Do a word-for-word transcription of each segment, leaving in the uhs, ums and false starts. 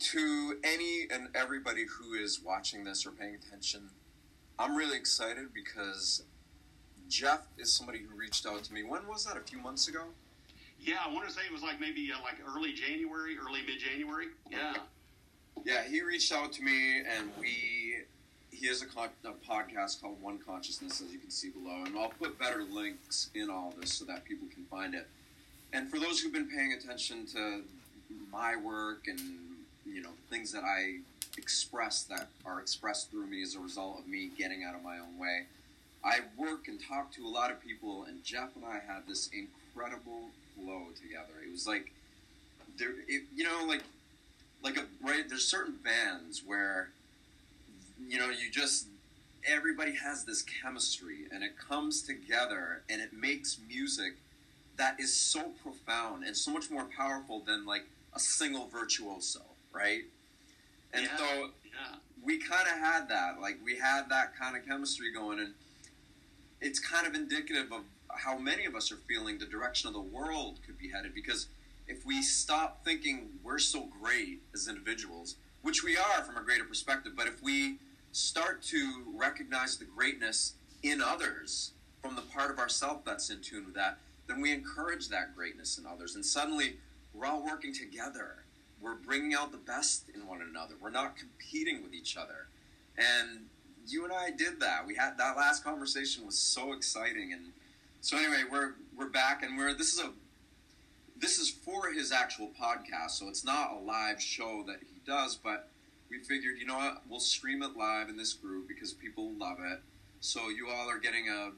To any and everybody who is watching this or paying attention, I'm really excited because Jeff is somebody who reached out to me. When was that? A few months ago? Yeah, I want to say it was like maybe uh, like early January, early mid-January. Yeah. Yeah, he reached out to me, and we he has a, con- a podcast called One Consciousness, as you can see below, and I'll put better links in all this so that people can find it. And for those who've been paying attention to my work and, you know, things that I express that are expressed through me as a result of me getting out of my own way, I work and talk to a lot of people, and Jeff and I had this incredible flow together. It was like, there, it, you know, like, like a, right, there's certain bands where, you know, you just, everybody has this chemistry, and it comes together, and it makes music that is so profound and so much more powerful than, like, a single virtuoso, right? And yeah, so yeah. we kind of had that, like, we had that kind of chemistry going, and it's kind of indicative of how many of us are feeling the direction of the world could be headed, because if we stop thinking we're so great as individuals, which we are from a greater perspective, but if we start to recognize the greatness in others from the part of ourself that's in tune with that, then we encourage that greatness in others, and suddenly we're all working together. We're bringing out the best in one another. We're not competing with each other. And you and I did that. We had that last conversation was so exciting. And so anyway, we're we're back, and we're this is a this is for his actual podcast, so it's not a live show that he does, but we figured, you know what, we'll stream it live in this group because people love it. So you all are getting a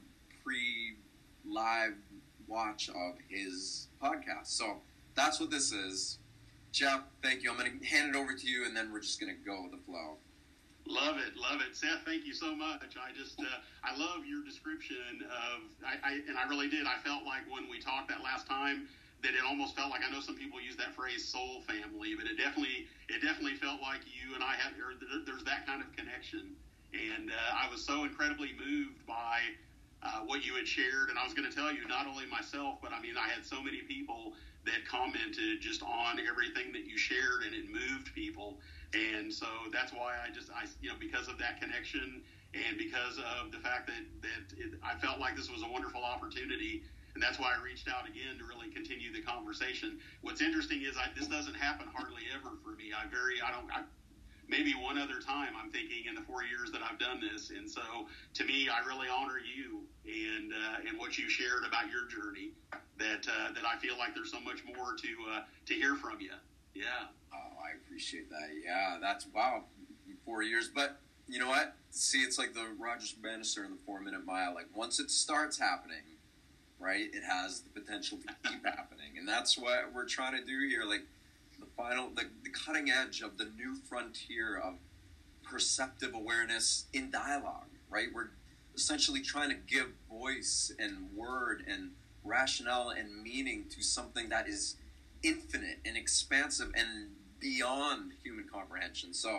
pre-live watch of his podcast. So that's what this is. Jeff, thank you. I'm going to hand it over to you, and then we're just going to go with the flow. Love it, love it, Seth. Thank you so much. I just, uh, I love your description of, I, I, and I really did. I felt like when we talked that last time, that it almost felt like, I know some people use that phrase soul family, but it definitely, it definitely felt like you and I had, or there's that kind of connection. And uh, I was so incredibly moved by uh, what you had shared. And I was going to tell you, not only myself, but I mean, I had so many people that commented just on everything that you shared, and it moved people. And so that's why I just, I, you know, because of that connection and because of the fact that, that it, I felt like this was a wonderful opportunity. And that's why I reached out again to really continue the conversation. What's interesting is I, this doesn't happen hardly ever for me. I very, I don't, I, maybe one other time I'm thinking in the four years that I've done this. And so to me, I really honor you and, uh, and what you shared about your journey, that, uh, that I feel like there's so much more to, uh, to hear from you. Yeah. Oh, I appreciate that. Yeah, that's, wow, four years. But you know what? See, it's like the Roger Bannister in the four-minute mile. Like, once it starts happening, right, it has the potential to keep happening. And that's what we're trying to do here. Like, the final, the, the cutting edge of the new frontier of perceptive awareness in dialogue, right? We're essentially trying to give voice and word and rationale and meaning to something that is infinite and expansive and beyond human comprehension. So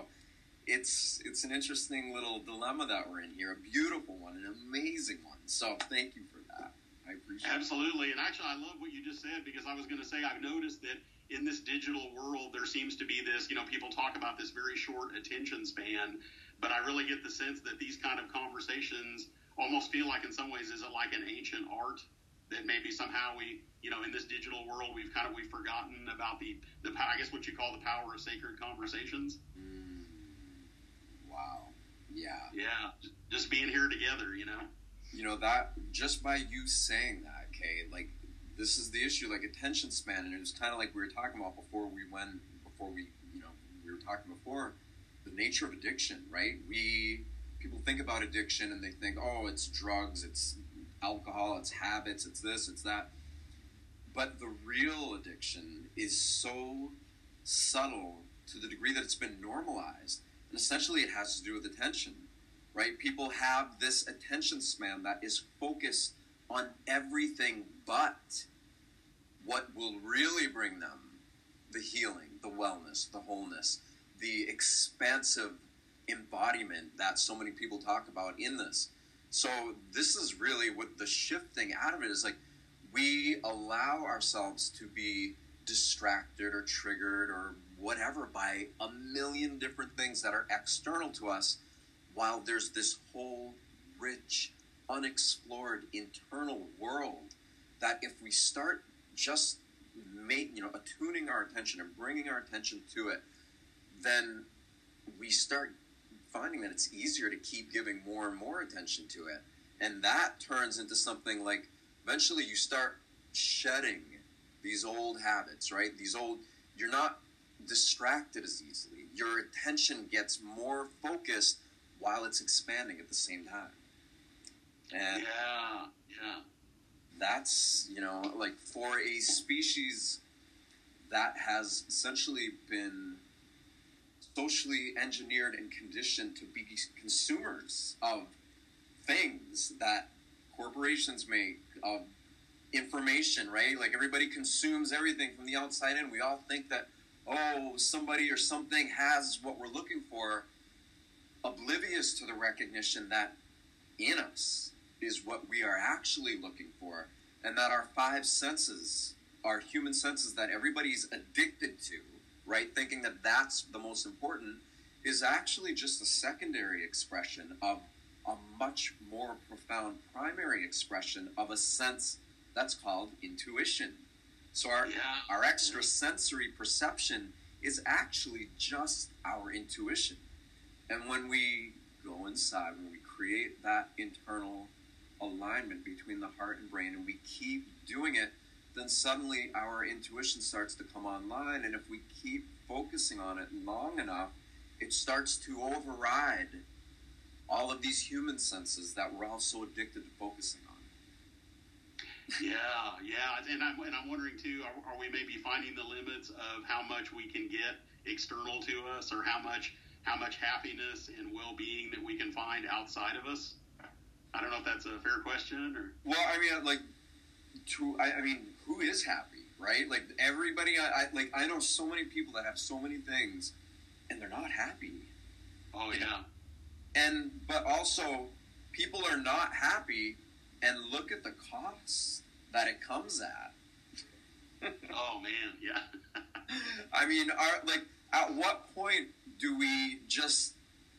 it's it's an interesting little dilemma that we're in here, a beautiful one, an amazing one. So thank you for that. I appreciate it. Absolutely. And actually, I love what you just said, because I was going to say, I've noticed that in this digital world, there seems to be this, you know, people talk about this very short attention span, but I really get the sense that these kind of conversations almost feel like, in some ways, is it like an ancient art that maybe somehow we, you know, in this digital world, we've kind of, we've forgotten about the, the, I guess what you call the power of sacred conversations. Mm, wow. Yeah. Yeah. Just being here together, you know? You know, that, just by you saying that, Kay, like, this is the issue, like attention span, and it was kind of like we were talking about before we went, before we, you know, we were talking before, the nature of addiction, right? We, people think about addiction and they think, oh, it's drugs, it's alcohol, it's habits, it's this, it's that. But the real addiction is so subtle to the degree that it's been normalized. And essentially it has to do with attention, right? People have this attention span that is focused on everything but what will really bring them the healing, the wellness, the wholeness, the expansive embodiment that so many people talk about in this. So this is really what the shifting out of it is. Like, we allow ourselves to be distracted or triggered or whatever by a million different things that are external to us, while there's this whole rich, unexplored internal world that if we start just make, you know, attuning our attention and bringing our attention to it, then we start finding that it's easier to keep giving more and more attention to it. And that turns into something like, eventually you start shedding these old habits, right? These old, you're not distracted as easily. Your attention gets more focused while it's expanding at the same time. And yeah, yeah. That's, you know, like for a species that has essentially been socially engineered and conditioned to be consumers of things that corporations make, of information, right? Like everybody consumes everything from the outside in. We all think that, oh, somebody or something has what we're looking for, oblivious to the recognition that in us is what we are actually looking for, and that our five senses, our human senses that everybody's addicted to, right, thinking that that's the most important, is actually just a secondary expression of a much more profound primary expression of a sense that's called intuition. So our, yeah. our extrasensory perception is actually just our intuition. And when we go inside, when we create that internal alignment between the heart and brain, and we keep doing it, then suddenly our intuition starts to come online. And if we keep focusing on it long enough, it starts to override all of these human senses that we're all so addicted to focusing on. Yeah, yeah, and I'm and I'm wondering too. Are, are we maybe finding the limits of how much we can get external to us, or how much how much happiness and well-being that we can find outside of us? I don't know if that's a fair question, or. Well, I mean, like, to I, I mean, who is happy, right? Like everybody, I, I like I know so many people that have so many things, and they're not happy. Oh yeah. know? And but also, people are not happy, and look at the costs that it comes at. Oh man, yeah. I mean, are like, at what point do we just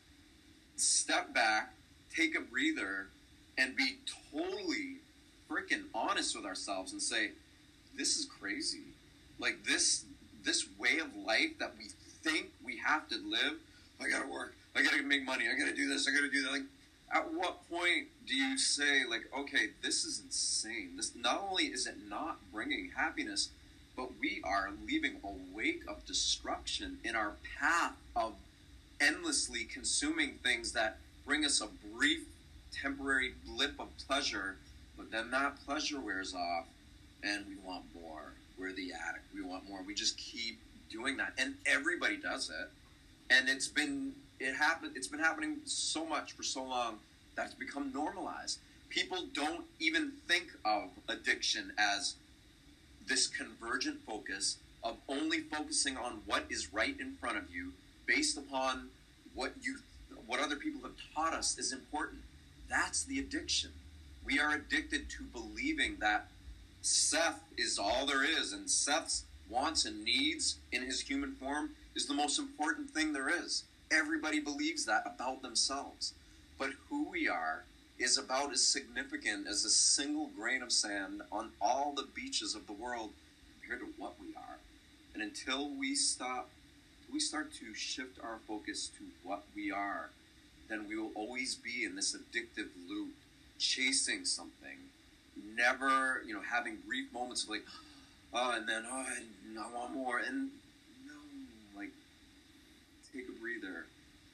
step back, take a breather, and be totally freaking honest with ourselves and say, this is crazy. Like this this way of life that we think we have to live, I gotta work, I gotta make money, I gotta do this, I gotta do that. Like, at what point do you say, like, okay, this is insane. This not only is it not bringing happiness, but we are leaving a wake of destruction in our path of endlessly consuming things that bring us a brief, temporary blip of pleasure, but then that pleasure wears off, and we want more. We're the addict. We want more. We just keep doing that, and everybody does it. And it's been it happened. It's been happening so much for so long that it's become normalized. People don't even think of addiction as this convergent focus of only focusing on what is right in front of you, based upon what you, what other people have taught us is important. That's the addiction. We are addicted to believing that Seth is all there is, and Seth's wants and needs in his human form is the most important thing there is. Everybody believes that about themselves. But who we are is about as significant as a single grain of sand on all the beaches of the world compared to what we are. And until we stop, we start to shift our focus to what we are, then we will always be in this addictive loop, chasing something, never, you know, having brief moments of like, oh, and then, oh, I, I want more. And no, like, take a breather,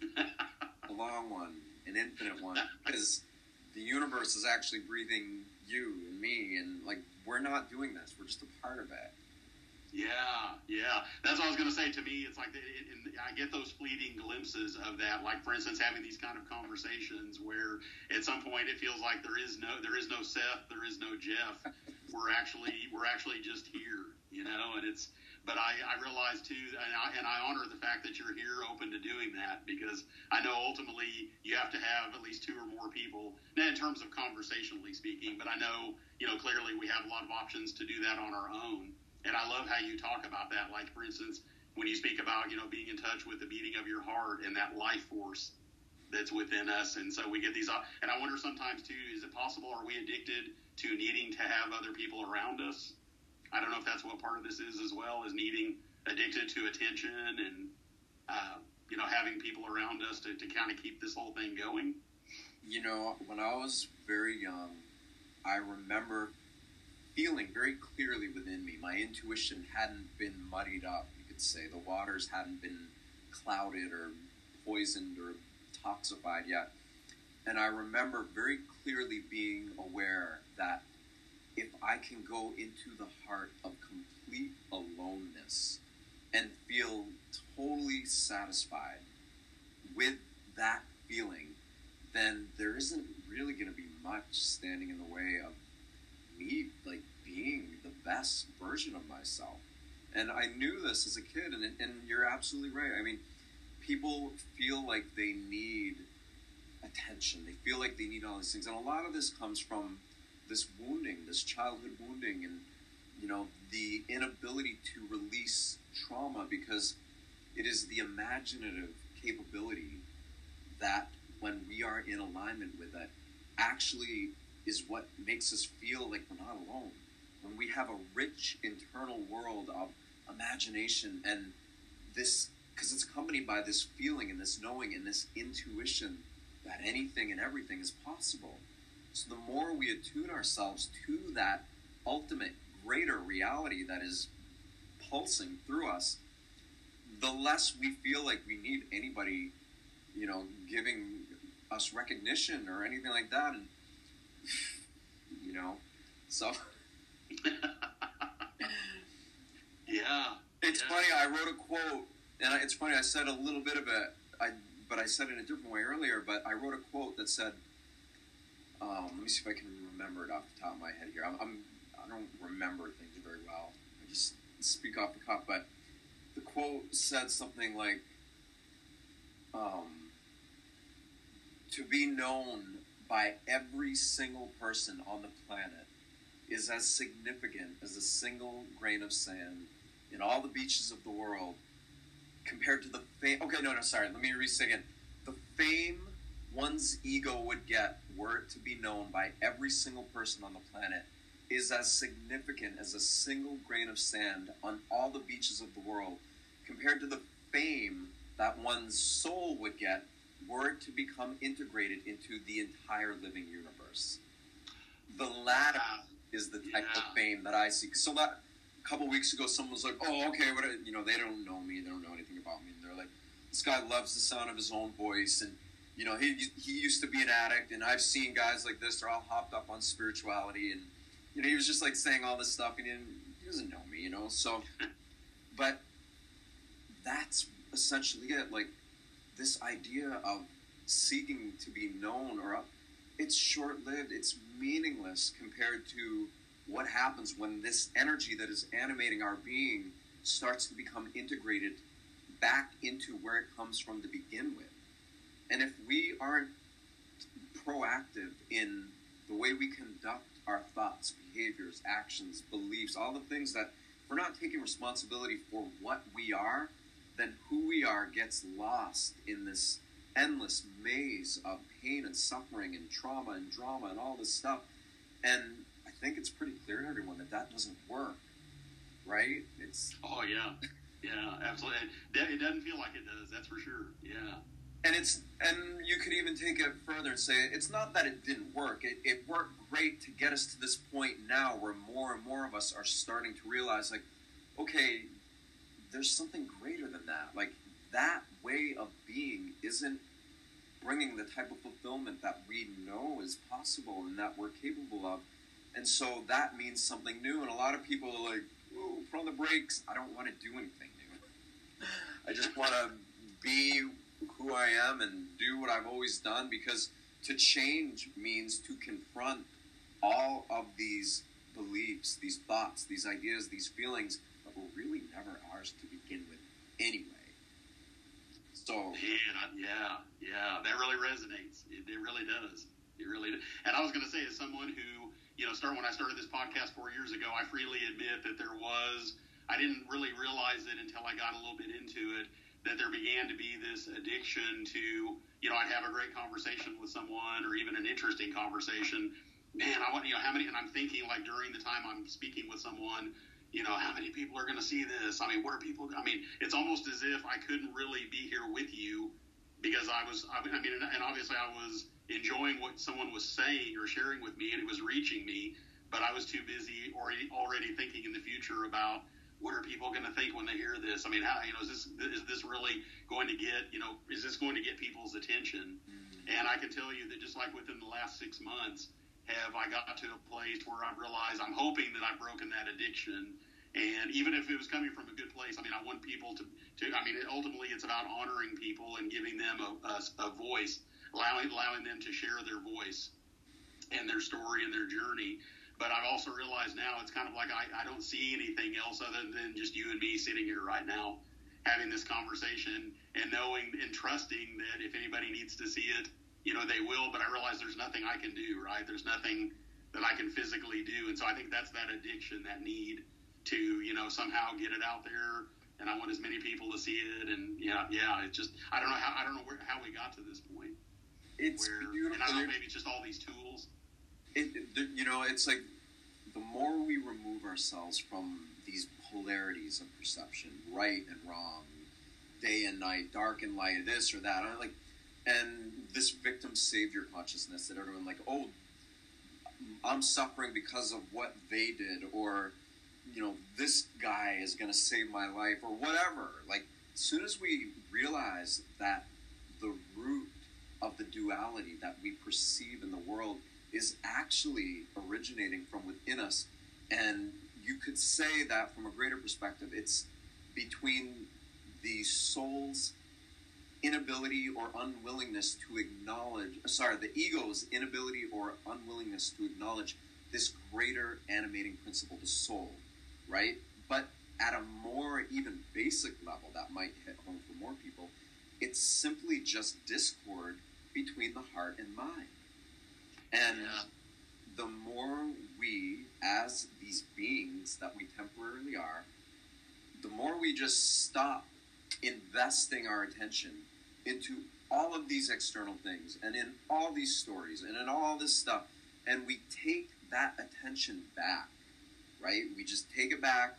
a long one, an infinite one, because the universe is actually breathing you and me, and like, we're not doing this, we're just a part of it. Yeah, yeah. That's what I was going to say. To me, it's like, it, it, I get those fleeting glimpses of that. Like, for instance, having these kind of conversations where at some point it feels like there is no, there is no Seth, there is no Jeff. We're actually, we're actually just here, you know. And it's, but I, I realize too, and I, and I honor the fact that you're here, open to doing that, because I know ultimately you have to have at least two or more people, not in terms of conversationally speaking, but I know, you know, clearly we have a lot of options to do that on our own. And I love how you talk about that. Like, for instance, when you speak about, you know, being in touch with the beating of your heart and that life force that's within us. And so we get these, and I wonder sometimes too, is it possible, are we addicted to needing to have other people around us? I don't know if that's what part of this is as well, is needing, addicted to attention and, uh, you know, having people around us to, to kind of keep this whole thing going. You know, when I was very young, I remember feeling very clearly within me, my intuition hadn't been muddied up, you could say. The waters hadn't been clouded or poisoned or toxified yet. And I remember very clearly being aware that if I can go into the heart of complete aloneness and feel totally satisfied with that feeling, then there isn't really going to be much standing in the way of me, like, being the best version of myself. And I knew this as a kid, and, and you're absolutely right. I mean, people feel like they need attention. They feel like they need all these things. And a lot of this comes from this wounding, this childhood wounding, and, you know, the inability to release trauma, because it is the imaginative capability that, when we are in alignment with it, actually is what makes us feel like we're not alone. When we have a rich internal world of imagination and this, because it's accompanied by this feeling and this knowing and this intuition that anything and everything is possible. So the more we attune ourselves to that ultimate greater reality that is pulsing through us, the less we feel like we need anybody, you know, giving us recognition or anything like that. And, you know, so... yeah. It's yeah. funny, I wrote a quote, and I, it's funny, I said a little bit of it, I, but I said it in a different way earlier, but I wrote a quote that said, um, let me see if I can remember it off the top of my head here. I'm, I'm, I don't remember things very well. I just speak off the cuff, but the quote said something like, um, to be known by every single person on the planet is as significant as a single grain of sand in all the beaches of the world, compared to the fame. Okay, no, no, sorry. Let me re-say again. The fame one's ego would get were it to be known by every single person on the planet is as significant as a single grain of sand on all the beaches of the world, compared to the fame that one's soul would get were it to become integrated into the entire living universe. The latter is the type yeah. of fame that I see. So that a couple weeks ago, someone was like, "Oh, okay, what? You know, they don't know me. They don't know anything about me." And they're like, "This guy loves the sound of his own voice, and you know, he he used to be an addict, and I've seen guys like this. They're all hopped up on spirituality, and you know, he was just like saying all this stuff, and he, didn't, he doesn't know me, you know." So, but that's essentially it. Like this idea of seeking to be known, or it's short-lived. It's meaningless compared to what happens when this energy that is animating our being starts to become integrated back into where it comes from to begin with. And if we aren't proactive in the way we conduct our thoughts, behaviors, actions, beliefs, all the things that we're not taking responsibility for what we are, then who we are gets lost in this endless maze of pain and suffering and trauma and drama and all this stuff. And I think it's pretty clear to everyone that that doesn't work, right? It's oh yeah, yeah, absolutely. It doesn't feel like it does. That's for sure. Yeah. And it's and you could even take it further and say it's not that it didn't work. It it worked great to get us to this point now where more and more of us are starting to realize, like, okay, there's something greater than that. Like that way of being isn't bringing the type of fulfillment that we know is possible and that we're capable of. And so that means something new. And a lot of people are like, "Whoa, put on the brakes. I don't want to do anything new. I just want to be who I am and do what I've always done," because to change means to confront all of these beliefs, these thoughts, these ideas, these feelings that were really never ours to begin with anyway. So yeah, yeah, yeah, that really resonates. It, it really does. It really does. And I was going to say, as someone who, you know, start when I started this podcast four years ago, I freely admit that there was, I didn't really realize it until I got a little bit into it, that there began to be this addiction to, you know, I'd have a great conversation with someone or even an interesting conversation. Man, I want, you know, how many, and I'm thinking like during the time I'm speaking with someone, you know, how many people are going to see this? I mean, what are people, I mean, it's almost as if I couldn't really be here with you because I was, I mean, and obviously I was enjoying what someone was saying or sharing with me and it was reaching me, but I was too busy already, already thinking in the future about what are people going to think when they hear this? I mean, how, you know, is this, is this really going to get, you know, is this going to get people's attention? Mm-hmm. And I can tell you that just like within the last six months, have I got to a place where I realize I'm hoping that I've broken that addiction. And even if it was coming from a good place, I mean, I want people to, to I mean, ultimately it's about honoring people and giving them a, a, a voice, allowing, allowing them to share their voice and their story and their journey. But I've also realized now it's kind of like I, I don't see anything else other than just you and me sitting here right now having this conversation and knowing and trusting that if anybody needs to see it, you know, they will, but I realize there's nothing I can do, right? There's nothing that I can physically do. And so I think that's that addiction, that need to, you know, somehow get it out there. And I want as many people to see it. And yeah, yeah, it's just, I don't know how, I don't know where, how we got to this point. It's where, beautiful. And I don't know, maybe it's just all these tools. It, you know, it's like the more we remove ourselves from these polarities of perception, right and wrong, day and night, dark and light, this or that, I'm like, and this victim savior consciousness that everyone like, oh, I'm suffering because of what they did, or, you know, this guy is going to save my life, or whatever. Like, as soon as we realize that the root of the duality that we perceive in the world is actually originating from within us, and you could say that from a greater perspective, it's between the soul's inability or unwillingness to acknowledge, sorry, the ego's inability or unwillingness to acknowledge this greater animating principle, the soul, right? But at a more even basic level that might hit home for more people, it's simply just discord between the heart and mind. And yeah. the more we, as these beings that we temporarily are, the more we just stop investing our attention into all of these external things and in all these stories and in all this stuff, and we take that attention back, right? We just take it back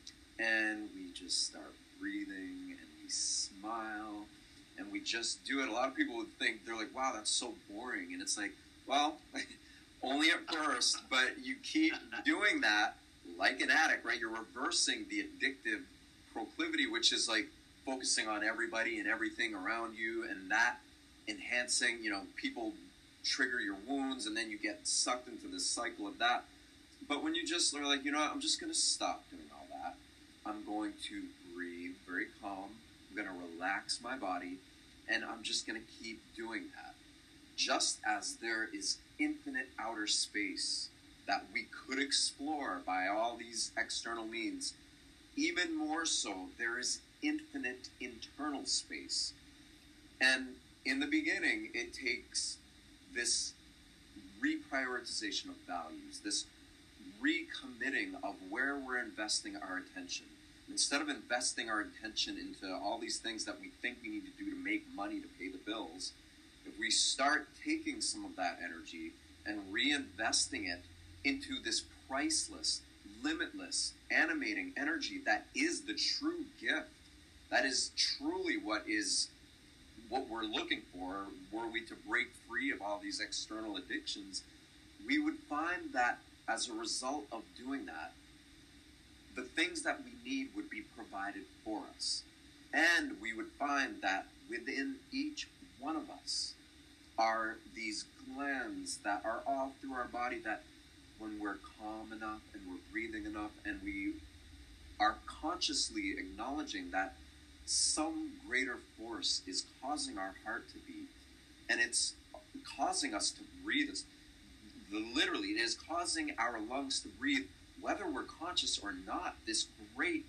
and we just start breathing and we smile and we just do it. A lot of people would think, they're like, wow, that's so boring. And it's like, well, only at first, but you keep doing that like an addict, right? You're reversing the addictive proclivity, which is like focusing on everybody and everything around you, and that enhancing, you know, people trigger your wounds, and then you get sucked into this cycle of that. But when you just are like, you know what, I'm just going to stop doing all that. I'm going to breathe very calm. I'm going to relax my body, and I'm just going to keep doing that. Just as there is infinite outer space that we could explore by all these external means, even more so, there is infinite internal space. And in the beginning, it takes this reprioritization of values, this recommitting of where we're investing our attention. Instead of investing our attention into all these things that we think we need to do to make money to pay the bills, if we start taking some of that energy and reinvesting it into this priceless, limitless, animating energy that is the true gift, that is truly what is what we're looking for, were we to break free of all these external addictions, we would find that as a result of doing that, the things that we need would be provided for us. And we would find that within each one of us are these glands that are all through our body that when we're calm enough and we're breathing enough and we are consciously acknowledging that some greater force is causing our heart to beat, and it's causing us to breathe. It's, literally, it is causing our lungs to breathe, whether we're conscious or not. This great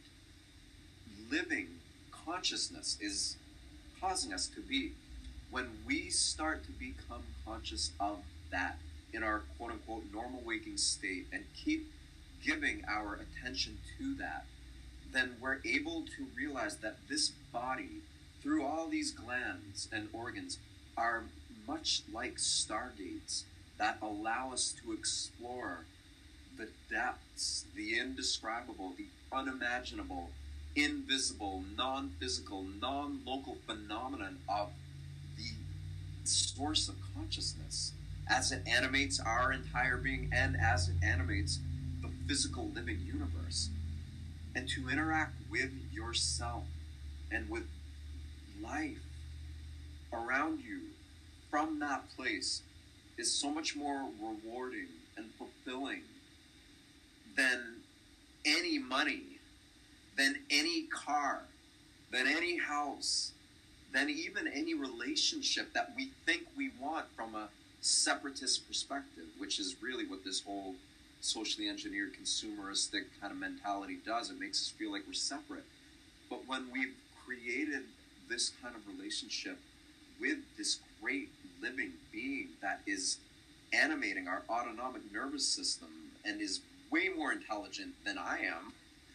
living consciousness is causing us to be. When we start to become conscious of that, in our quote-unquote normal waking state and keep giving our attention to that, then we're able to realize that this body, through all these glands and organs, are much like stargates that allow us to explore the depths, the indescribable, the unimaginable, invisible, non-physical, non-local phenomenon of the source of consciousness as it animates our entire being and as it animates the physical living universe. And to interact with yourself and with life around you from that place is so much more rewarding and fulfilling than any money, than any car, than any house, than even any relationship that we think we want from a separatist perspective, which is really what this whole socially engineered consumeristic kind of mentality does. It makes us feel like we're separate. But when we've created this kind of relationship with this great living being that is animating our autonomic nervous system and is way more intelligent than I am,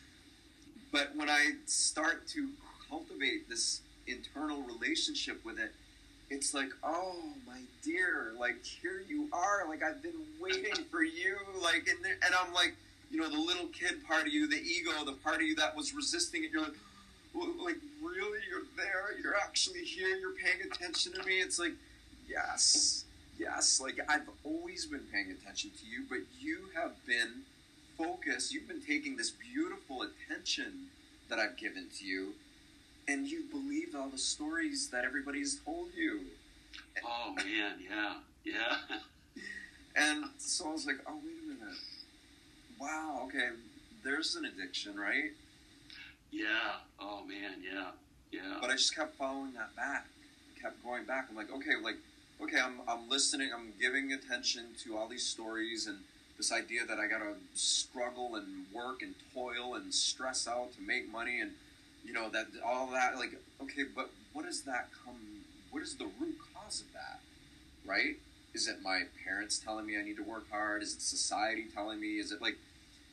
but when I start to cultivate this internal relationship with it, it's like, oh, my dear, like, here you are, like, I've been waiting for you, like, and, and I'm like, you know, the little kid part of you, the ego, the part of you that was resisting it, you're like, like, really, you're there, you're actually here, you're paying attention to me. It's like, yes, yes, like, I've always been paying attention to you, but you have been focused, you've been taking this beautiful attention that I've given to you, and you believed all the stories that everybody's told you. Oh, man, yeah, yeah. And so I was like, oh, wait a minute. Wow, okay, there's an addiction, right? Yeah, oh, man, yeah, yeah. But I just kept following that back. I kept going back. I'm like, okay, like, okay, I'm, I'm listening, I'm giving attention to all these stories and this idea that I gotta struggle and work and toil and stress out to make money and, you know, that all that, like, okay, but what does that come, what is the root cause of that, right? Is it my parents telling me I need to work hard? Is it society telling me? Is it like,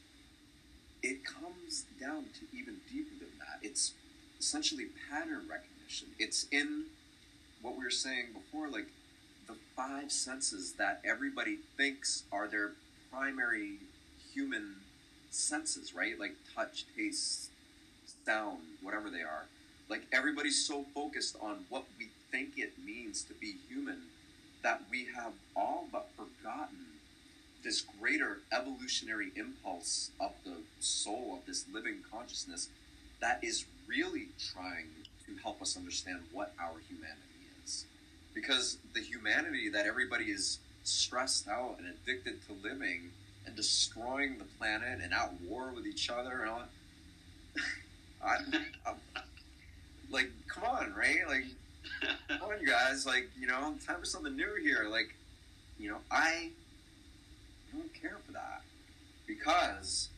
it comes down to even deeper than that. It's essentially pattern recognition. It's in what we were saying before, like the five senses that everybody thinks are their primary human senses, right? Like touch, taste, sound, whatever they are. Like everybody's so focused on what we think it means to be human that we have all but forgotten this greater evolutionary impulse of the soul of this living consciousness that is really trying to help us understand what our humanity is. Because the humanity that everybody is stressed out and addicted to living and destroying the planet and at war with each other and all I, I'm, like, come on, right? Like, come on, you guys. Like, you know, time for something new here. Like, you know, I don't care for that because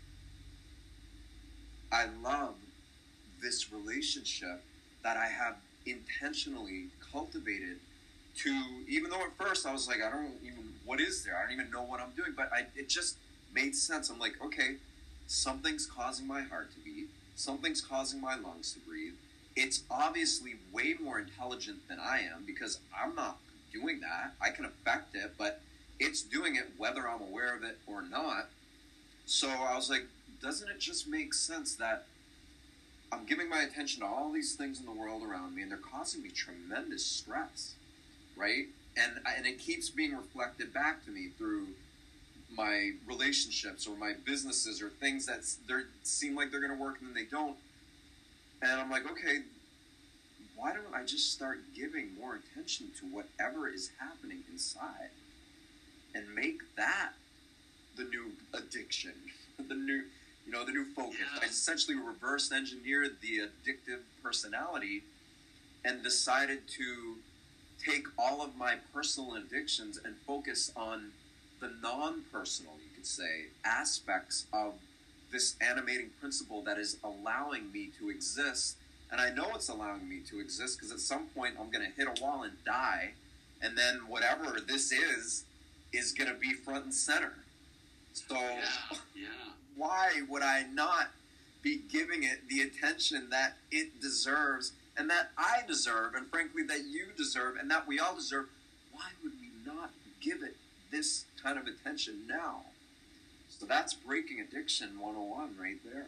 I love this relationship that I have intentionally cultivated to, even though at first I was like, I don't even, what is there? I don't even know what I'm doing. But I, it just made sense. I'm like, okay, something's causing my heart to beat. Something's causing my lungs to breathe. It's obviously way more intelligent than I am because I'm not doing that. I can affect it, but it's doing it whether I'm aware of it or not. So I was like, doesn't it just make sense that I'm giving my attention to all these things in the world around me and they're causing me tremendous stress, right? And, and it keeps being reflected back to me through my relationships or my businesses or things that seem like they're going to work and then they don't. And I'm like, okay, why don't I just start giving more attention to whatever is happening inside and make that the new addiction, the new, you know, the new focus. Yeah. I essentially reverse engineered the addictive personality and decided to take all of my personal addictions and focus on the non-personal, you could say, aspects of this animating principle that is allowing me to exist. And I know it's allowing me to exist because at some point I'm going to hit a wall and die. And then whatever this is is going to be front and center. So yeah, yeah. why would I not be giving it the attention that it deserves and that I deserve, and frankly that you deserve and that we all deserve? Why would we not give it this kind of attention now? So that's Breaking Addiction one oh one right there.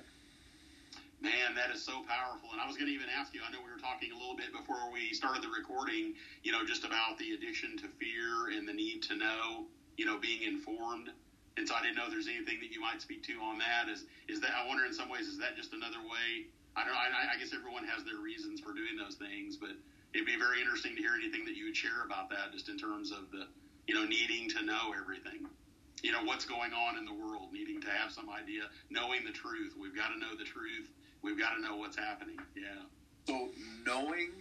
Man, that is so powerful. And I was going to even ask you, I know we were talking a little bit before we started the recording, you know, just about the addiction to fear and the need to know, you know, being informed. And so I didn't know if there's anything that you might speak to on that. Is is that, I wonder in some ways, is that just another way? I don't know, I, I guess everyone has their reasons for doing those things, but it'd be very interesting to hear anything that you would share about that, just in terms of the, you know, needing to know everything. You know, what's going on in the world, needing to have some idea, knowing the truth. We've got to know the truth. We've got to know what's happening. Yeah. So knowing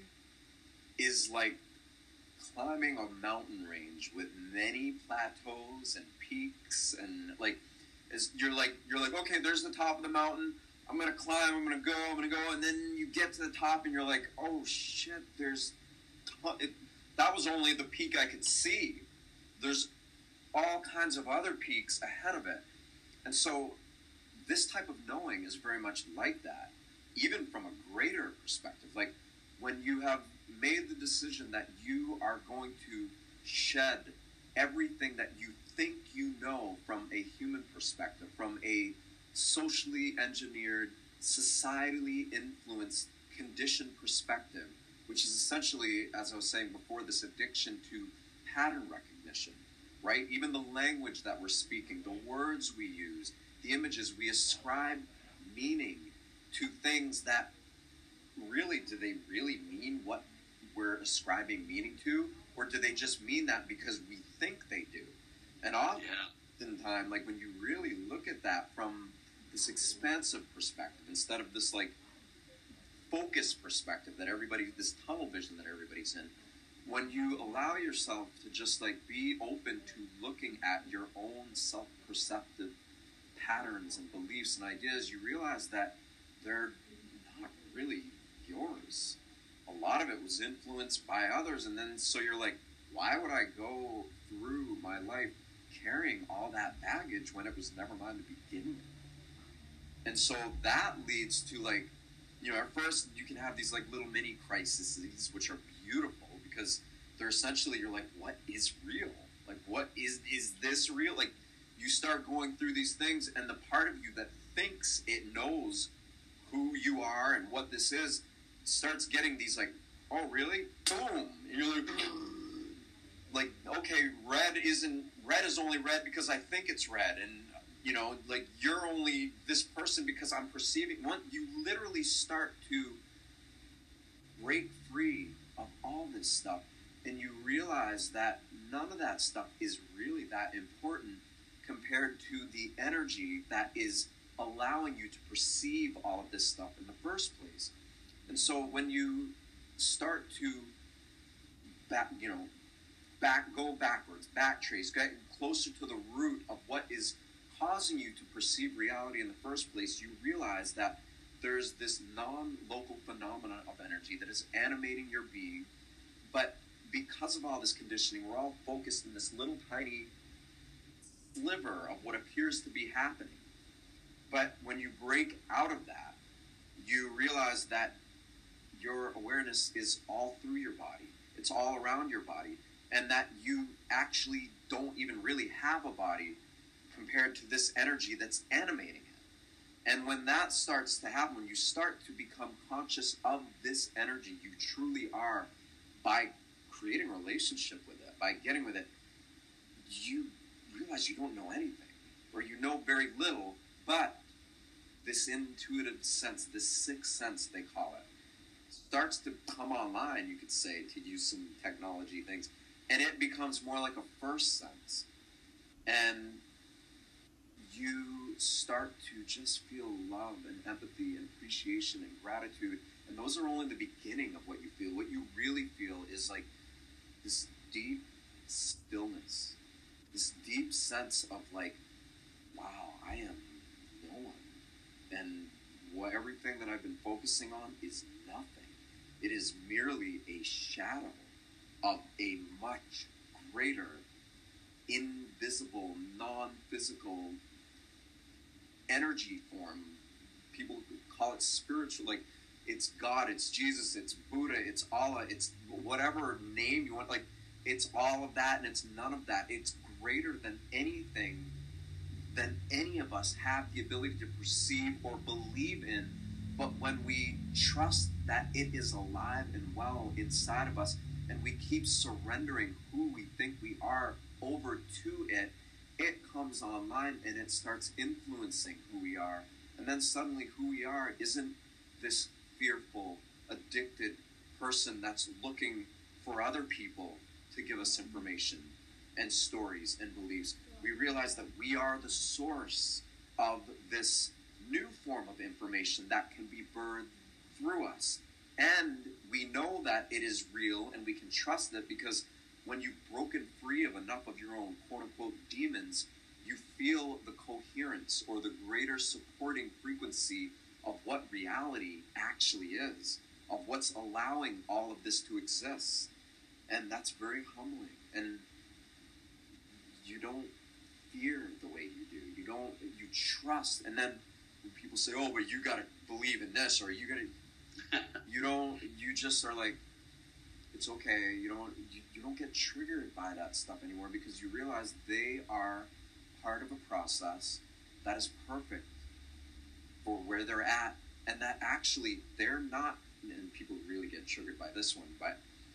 is like climbing a mountain range with many plateaus and peaks, and like, as you're like you're like okay, there's the top of the mountain. I'm gonna climb. I'm gonna go. I'm gonna go, and then you get to the top, and you're like, oh shit, there's it, that was only the peak I could see. There's all kinds of other peaks ahead of it, and so this type of knowing is very much like that, even from a greater perspective. Like when you have made the decision that you are going to shed everything that you think you know from a human perspective, from a socially engineered, societally influenced, conditioned perspective, which is essentially, as I was saying before, this addiction to pattern recognition, right? Even the language that we're speaking, the words we use, the images, we ascribe meaning to things that really, do they really mean what we're ascribing meaning to? Or do they just mean that because we think they do? And oftentimes, yeah. like when you really look at that from this expansive perspective, instead of this like focused perspective that everybody, this tunnel vision that everybody's in, when you allow yourself to just like be open to looking at your own self-perceptive patterns and beliefs and ideas, you realize that they're not really yours. A lot of it was influenced by others, and then so you're like, why would I go through my life carrying all that baggage when it was never mine to begin with? And so that leads to like, you know, at first you can have these like little mini crises, which are beautiful because they're essentially, you're like, what is real? Like, what is, is this real? Like, you start going through these things, and the part of you that thinks it knows who you are and what this is starts getting these like, oh really? Boom! And you're like, like, okay, red isn't, red is only red because I think it's red, and you know, like, you're only this person because I'm perceiving. One, you literally start to break free of all this stuff, and you realize that none of that stuff is really that important compared to the energy that is allowing you to perceive all of this stuff in the first place. And so when you start to back, you know, back, go backwards, backtrace, get closer to the root of what is causing you to perceive reality in the first place, you realize that there's this non-local phenomenon of energy that is animating your being, but because of all this conditioning, we're all focused in this little tiny sliver of what appears to be happening. But when you break out of that, you realize that your awareness is all through your body. It's all around your body, and that you actually don't even really have a body compared to this energy that's animating it. And when that starts to happen, when you start to become conscious of this energy, you truly are, by creating a relationship with it, by getting with it, you realize you don't know anything, or you know very little, but this intuitive sense, this sixth sense they call it, starts to come online, you could say, to use some technology things, and it becomes more like a first sense. And you start to just feel love and empathy and appreciation and gratitude, and those are only the beginning of what you feel. What you really feel is like this deep stillness, this deep sense of like, wow, I am no one, and what everything that I've been focusing on is nothing. It is merely a shadow of a much greater invisible, non-physical energy form. People call it spiritual, like it's God, it's Jesus, it's Buddha, it's Allah, it's whatever name you want. Like it's all of that, and it's none of that. It's greater than anything than any of us have the ability to perceive or believe in. But when we trust that it is alive and well inside of us, and we keep surrendering who we think we are over to it, it comes online and it starts influencing who we are. And then suddenly who we are isn't this fearful, addicted person that's looking for other people to give us information and stories and beliefs. We realize that we are the source of this new form of information that can be birthed through us. And we know that it is real and we can trust it because when you've broken free of enough of your own quote-unquote demons, you feel the coherence or the greater supporting frequency of what reality actually is, of what's allowing all of this to exist. And that's very humbling. And you don't fear the way you do. You don't, you trust. And then when people say, oh, but you got to believe in this, or you got to, you don't, you just are like, it's okay. You don't, you, you don't get triggered by that stuff anymore because you realize they are part of a process that is perfect for where they're at, and that actually they're not, and people really get triggered by this one, but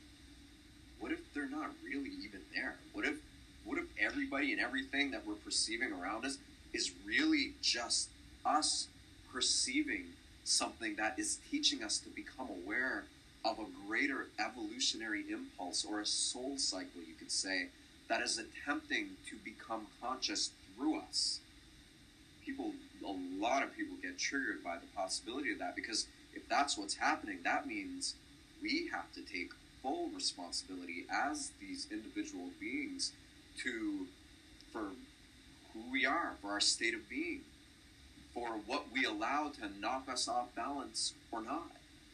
what if they're not really even there? What if what if everybody and everything that we're perceiving around us is really just us perceiving something that is teaching us to become aware of a greater evolutionary impulse, or a soul cycle, you could say, that is attempting to become conscious through us? People, a lot of people get triggered by the possibility of that, because if that's what's happening, that means we have to take full responsibility as these individual beings to, for who we are, for our state of being, for what we allow to knock us off balance or not.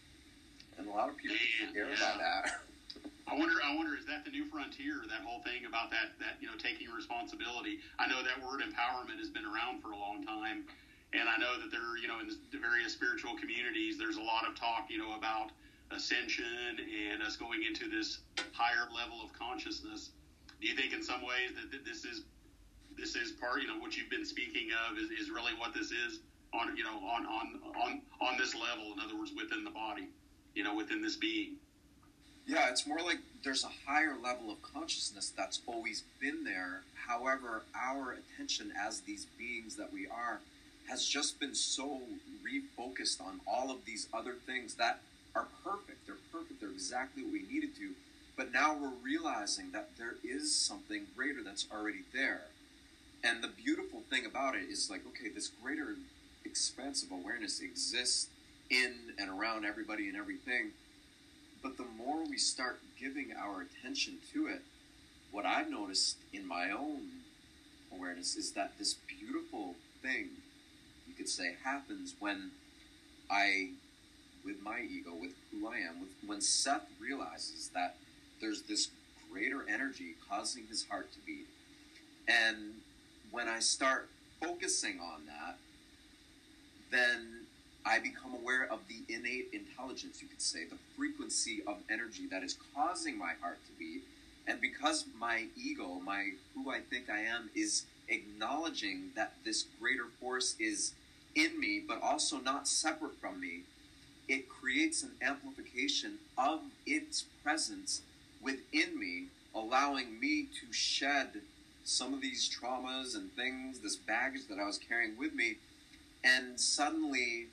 And a lot of people Man, care yeah. about that. I wonder. I wonder. Is that the new frontier? That whole thing about that. That you know, taking responsibility. I know that word empowerment has been around for a long time, and I know that there, you know, in the various spiritual communities, there's a lot of talk, you know, about ascension and us going into this higher level of consciousness. Do you think, in some ways, that, that this is this is part, you know, what you've been speaking of is, is really what this is on, you know, on on on on this level? In other words, within the body, you know, within this being. Yeah, it's more like there's a higher level of consciousness that's always been there. However, our attention as these beings that we are has just been so refocused on all of these other things that are perfect. They're perfect. They're exactly what we needed to. But now we're realizing that there is something greater that's already there. And the beautiful thing about it is like, okay, this greater expansive awareness exists in and around everybody and everything. But the more we start giving our attention to it, what I've noticed in my own awareness is that this beautiful thing, you could say, happens when I, with my ego, with who I am, with when Seth realizes that there's this greater energy causing his heart to beat. And when I start focusing on that, then I become aware of the innate intelligence, you could say, the frequency of energy that is causing my heart to beat. And because my ego, my who I think I am, is acknowledging that this greater force is in me, but also not separate from me, it creates an amplification of its presence within me, allowing me to shed some of these traumas and things, this baggage that I was carrying with me, and suddenly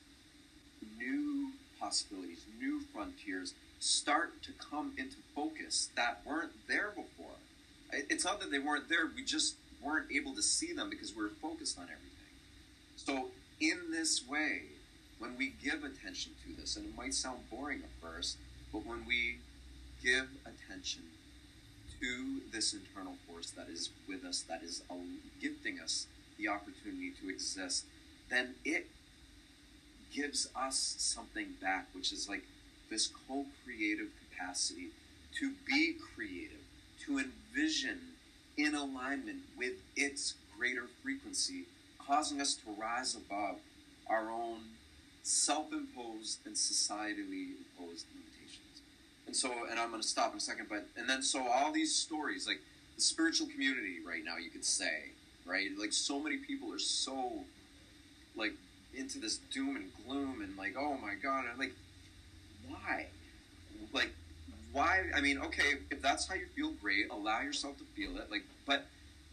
new possibilities, new frontiers start to come into focus that weren't there before. It's not that they weren't there, we just weren't able to see them because we were focused on everything. So in this way, when we give attention to this, and it might sound boring at first, but when we give attention to this internal force that is with us, that is gifting us the opportunity to exist, then it gives us something back, which is like this co-creative capacity to be creative, to envision in alignment with its greater frequency, causing us to rise above our own self-imposed and societally imposed limitations. And so, and I'm going to stop in a second, but, and then so all these stories, like the spiritual community right now, you could say, right? Like so many people are so, like, into this doom and gloom and like, oh my God, and like, why? Like, why? I mean, okay, if that's how you feel, great, allow yourself to feel it, like, but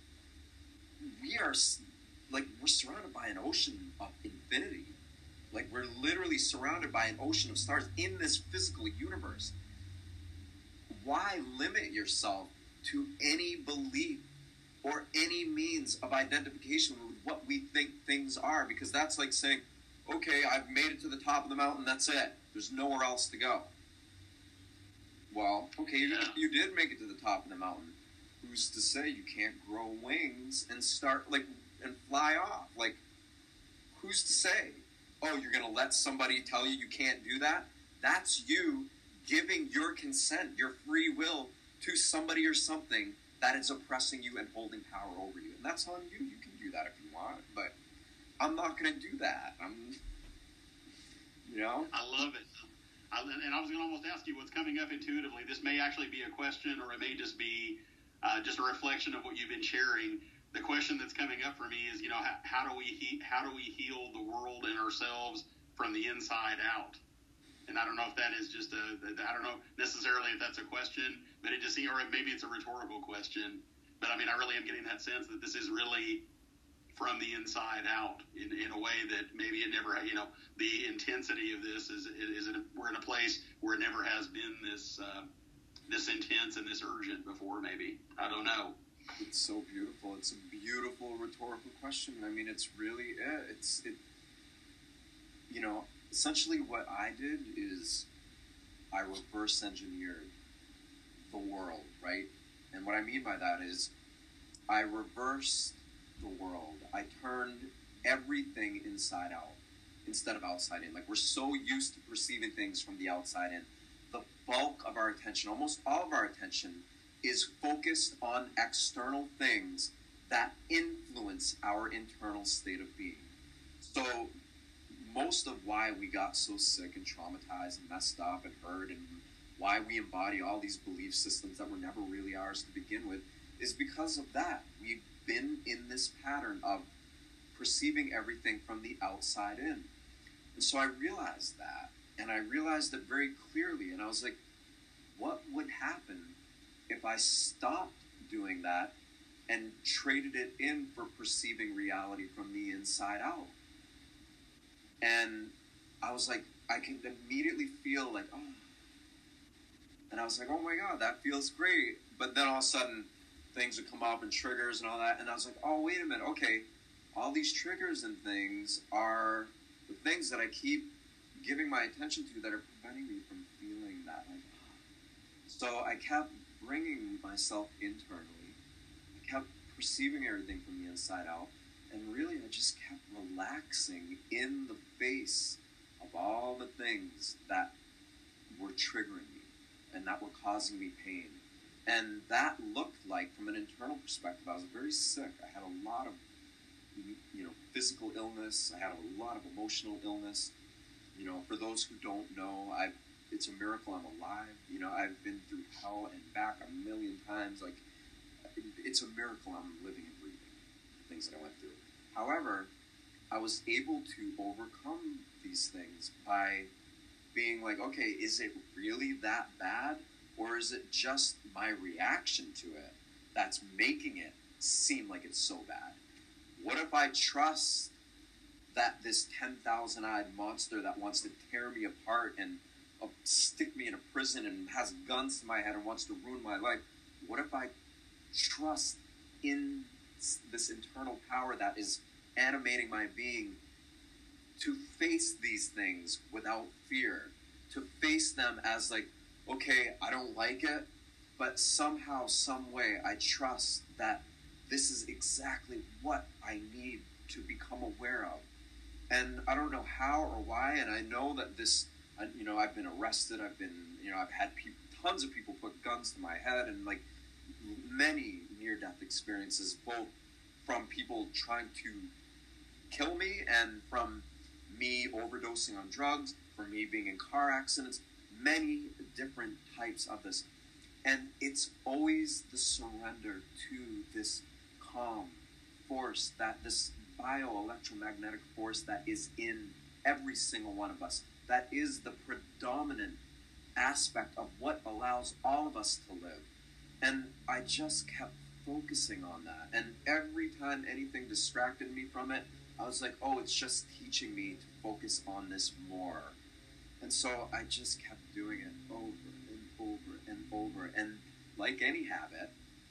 we are, like, we're surrounded by an ocean of infinity. Like, we're literally surrounded by an ocean of stars in this physical universe. Why limit yourself to any belief or any means of identification with what we think things are? Because that's like saying, okay, I've made it to the top of the mountain, that's it. There's nowhere else to go. Well, okay, you, you did make it to the top of the mountain. Who's to say you can't grow wings and start, like, and fly off? Like, who's to say? Oh, you're going to let somebody tell you you can't do that? That's you giving your consent, your free will, to somebody or something that is oppressing you and holding power over you. And that's on you. You can do that if you want, but I'm not going to do that. I'm, you know? I love it. I, and I was going to almost ask you what's coming up intuitively. This may actually be a question, or it may just be uh, just a reflection of what you've been sharing. The question that's coming up for me is, you know, how, how do we he, how do we heal the world and ourselves from the inside out? And I don't know if that is just a, I don't know necessarily if that's a question, but it just, or maybe it's a rhetorical question. But I mean, I really am getting that sense that this is really from the inside out in, in a way that maybe it never, you know, the intensity of this is, is it, we're in a place where it never has been this, uh, this intense and this urgent before, maybe. I don't know. It's so beautiful. It's a beautiful rhetorical question. I mean, it's really it. It's, it, you know, essentially what I did is I reverse engineered the world, right? And what I mean by that is I reversed the world. I turned everything inside out instead of outside in. Like, we're so used to perceiving things from the outside in. The bulk of our attention, almost all of our attention, is focused on external things that influence our internal state of being. So most of why we got so sick and traumatized and messed up and hurt, and why we embody all these belief systems that were never really ours to begin with, is because of that. We've been in this pattern of perceiving everything from the outside in. And so I realized that, and I realized it very clearly, and I was like, what would happen if I stopped doing that and traded it in for perceiving reality from the inside out? And I was like, I could immediately feel like, oh. And I was like, oh my God, that feels great. But then all of a sudden, things would come up and triggers and all that. And I was like, oh, wait a minute. Okay, all these triggers and things are the things that I keep giving my attention to that are preventing me from feeling that. Like, so I kept bringing myself internally. I kept perceiving everything from the inside out. And really, I just kept relaxing in the face of all the things that were triggering me and that were causing me pain. And that looked like, from an internal perspective, I was very sick. I had a lot of, you know, physical illness. I had a lot of emotional illness. You know, for those who don't know, I've, it's a miracle I'm alive. You know, I've been through hell and back a million times. Like, it's a miracle I'm living and breathing, the things that I went through. However, I was able to overcome these things by being like, okay, is it really that bad? Or is it just my reaction to it that's making it seem like it's so bad? What if I trust that this ten thousand-eyed monster that wants to tear me apart and uh, stick me in a prison and has guns to my head and wants to ruin my life, what if I trust in this internal power that is animating my being to face these things without fear, to face them as like, okay, I don't like it, but somehow, some way, I trust that this is exactly what I need to become aware of. And I don't know how or why, and I know that this, you know, I've been arrested, I've been, you know, I've had people, tons of people put guns to my head, and like, many near-death experiences, both from people trying to kill me and from me overdosing on drugs, from me being in car accidents, many different types of this. And it's always the surrender to this calm force, that this bioelectromagnetic force that is in every single one of us, that is the predominant aspect of what allows all of us to live. And I just kept focusing on that. And every time anything distracted me from it, I was like, oh, it's just teaching me to focus on this more. And so I just kept doing it over and over and over. And like any habit,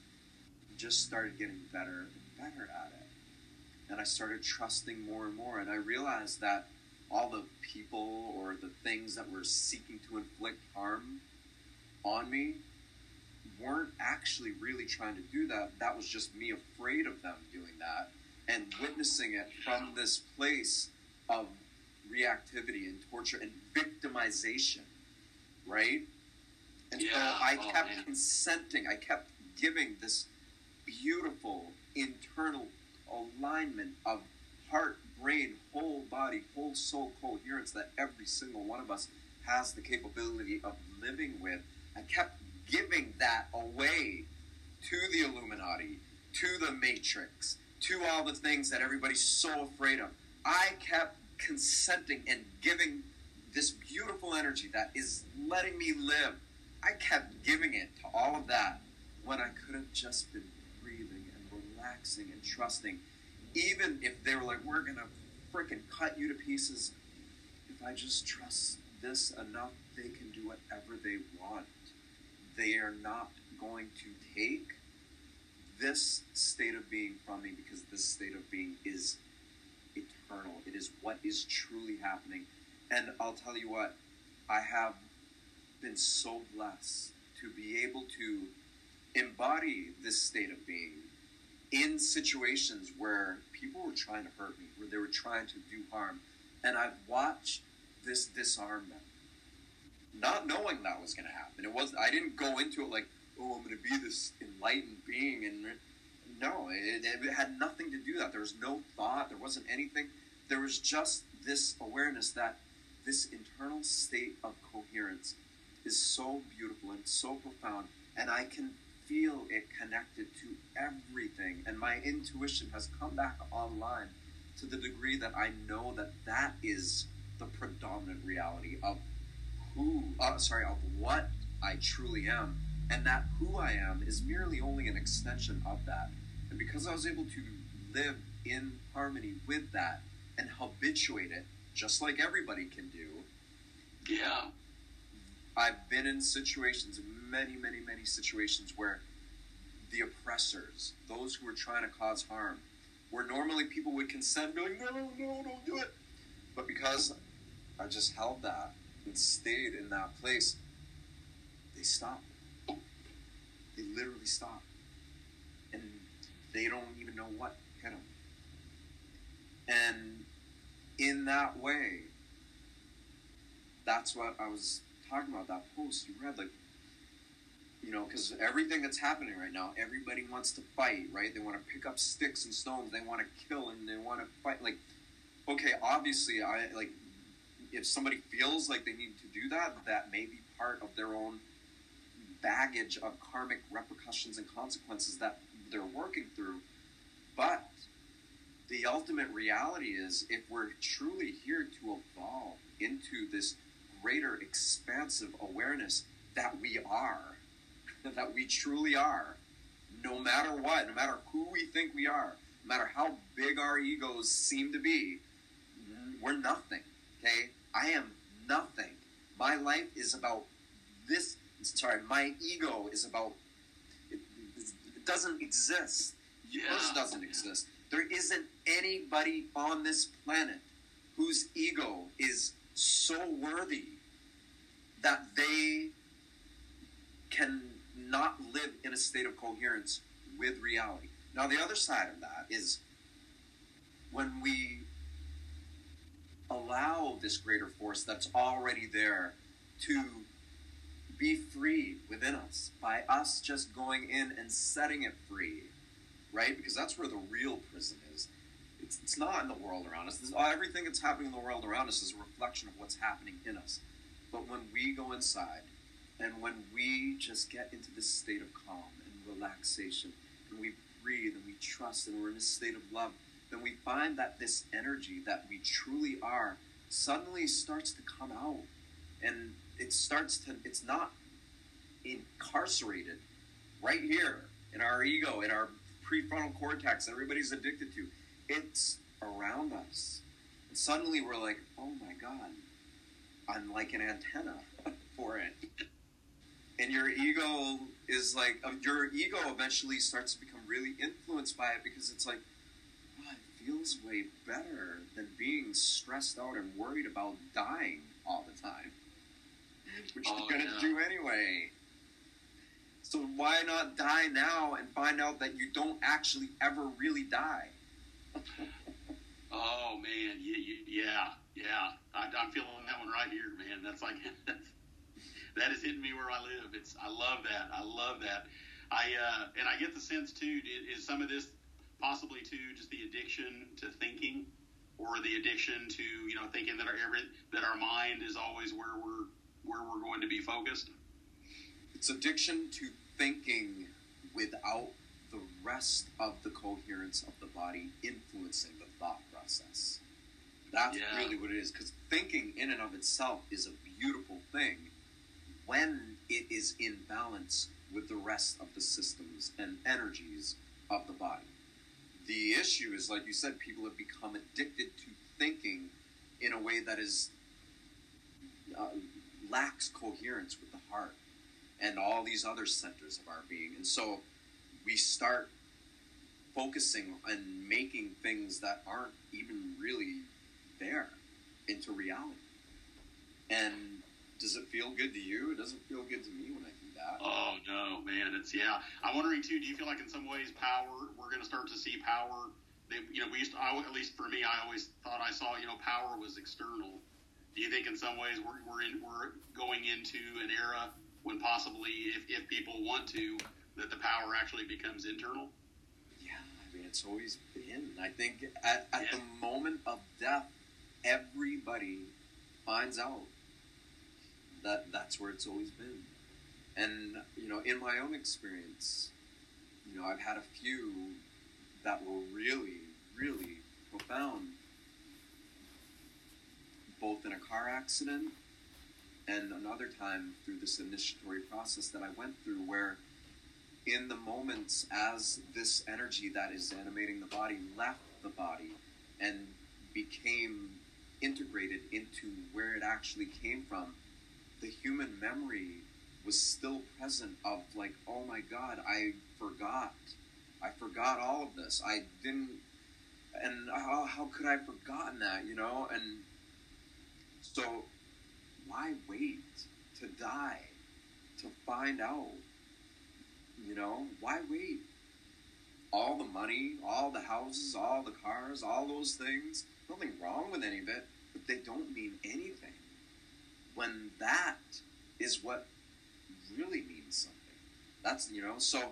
just started getting better and better at it. And I started trusting more and more. And I realized that all the people or the things that were seeking to inflict harm on me weren't actually really trying to do that. That was just me afraid of them doing that and witnessing it from this place of reactivity and torture and victimization, right? And yeah. so I oh, kept man. consenting. I kept giving this beautiful internal alignment of heart, brain, whole body, whole soul coherence that every single one of us has the capability of living with. I kept giving that away to the Illuminati, to the Matrix, to all the things that everybody's so afraid of. I kept consenting and giving this beautiful energy that is letting me live. I kept giving it to all of that when I could have just been breathing and relaxing and trusting. Even if they were like, we're going to freaking cut you to pieces, if I just trust this enough, they can do whatever they want. They are not going to take this state of being from me, because this state of being is eternal. It is what is truly happening. And I'll tell you what, I have been so blessed to be able to embody this state of being in situations where people were trying to hurt me, where they were trying to do harm. And I've watched this disarm them, not knowing that was going to happen. It was I didn't go into it like, oh, I'm going to be this enlightened being. And no, it, it had nothing to do that. There was no thought. There wasn't anything. There was just this awareness that this internal state of coherence is so beautiful and so profound. And I can feel it connected to everything. And my intuition has come back online to the degree that I know that that is the predominant reality of who, uh, sorry, of what I truly am. And that who I am is merely only an extension of that. And because I was able to live in harmony with that and habituate it, just like everybody can do. Yeah. I've been in situations, many, many, many situations where the oppressors, those who were trying to cause harm, where normally people would consent, be like, no, no, don't do it. But because I just held that and stayed in that place, they stopped. They literally stopped. And they don't even know what hit them. And in that way, that's what I was talking about, that post you read, like, you know, because everything that's happening right now, everybody wants to fight, right? They want to pick up sticks and stones, they want to kill, and they want to fight. Like, okay, obviously, I like, if somebody feels like they need to do that, that may be part of their own baggage of karmic repercussions and consequences that they're working through. But the ultimate reality is, if we're truly here to evolve into this greater expansive awareness that we are, that we truly are, no matter what, no matter who we think we are, no matter how big our egos seem to be, we're nothing, okay? I am nothing. My life is about this, sorry, my ego is about, it, it doesn't exist. Yeah. Yours doesn't exist. There isn't anybody on this planet whose ego is so worthy that they can not live in a state of coherence with reality. Now, the other side of that is when we allow this greater force that's already there to be free within us by us just going in and setting it free, right? Because that's where the real prison is. It's, it's not in the world around us. This, everything that's happening in the world around us is a reflection of what's happening in us. But when we go inside, and when we just get into this state of calm and relaxation, and we breathe and we trust and we're in a state of love, then we find that this energy that we truly are suddenly starts to come out. And it starts to, it's not incarcerated right here in our ego, in our prefrontal cortex that everybody's addicted to. It's around us. And suddenly we're like, oh my God, I'm like an antenna for it. And your ego is like, uh, your ego eventually starts to become really influenced by it, because it's like, oh, it feels way better than being stressed out and worried about dying all the time, which oh, you're going to yeah. do anyway. So why not die now and find out that you don't actually ever really die? Oh, man, yeah, yeah, yeah. I, I'm feeling that one right here, man. That's like... That is hitting me where I live. It's I love that. I love that. I uh, and I get the sense too. Is some of this possibly too just the addiction to thinking, or the addiction to you know thinking that our every, that our mind is always where we're where we're going to be focused? It's addiction to thinking without the rest of the coherence of the body influencing the thought process. That's yeah. really what it is. Because thinking in and of itself is a beautiful thing when it is in balance with the rest of the systems and energies of the body. The issue is, like you said, people have become addicted to thinking in a way that is uh, lacks coherence with the heart and all these other centers of our being. And so we start focusing and making things that aren't even really there into reality. And does it feel good to you? It doesn't feel good to me when I do that. Oh, no, man. It's, yeah. I'm wondering, too, do you feel like in some ways power, we're going to start to see power? They, you know, we used to, I, at least for me, I always thought I saw, you know, power was external. Do you think in some ways we're, we're, in, we're going into an era when possibly, if, if people want to, that the power actually becomes internal? Yeah, I mean, it's always been. I think at, at yeah. the moment of death, everybody finds out that that's where it's always been. And, you know, in my own experience, you know, I've had a few that were really, really profound, both in a car accident and another time through this initiatory process that I went through, where in the moments as this energy that is animating the body left the body and became integrated into where it actually came from, the human memory was still present of like, oh my God, I forgot. I forgot all of this. I didn't, and how, how could I have forgotten that, you know? And so why wait to die to find out, you know? Why wait? All the money, all the houses, all the cars, all those things, nothing wrong with any of it, but they don't mean anything when that is what really means something. That's, you know, so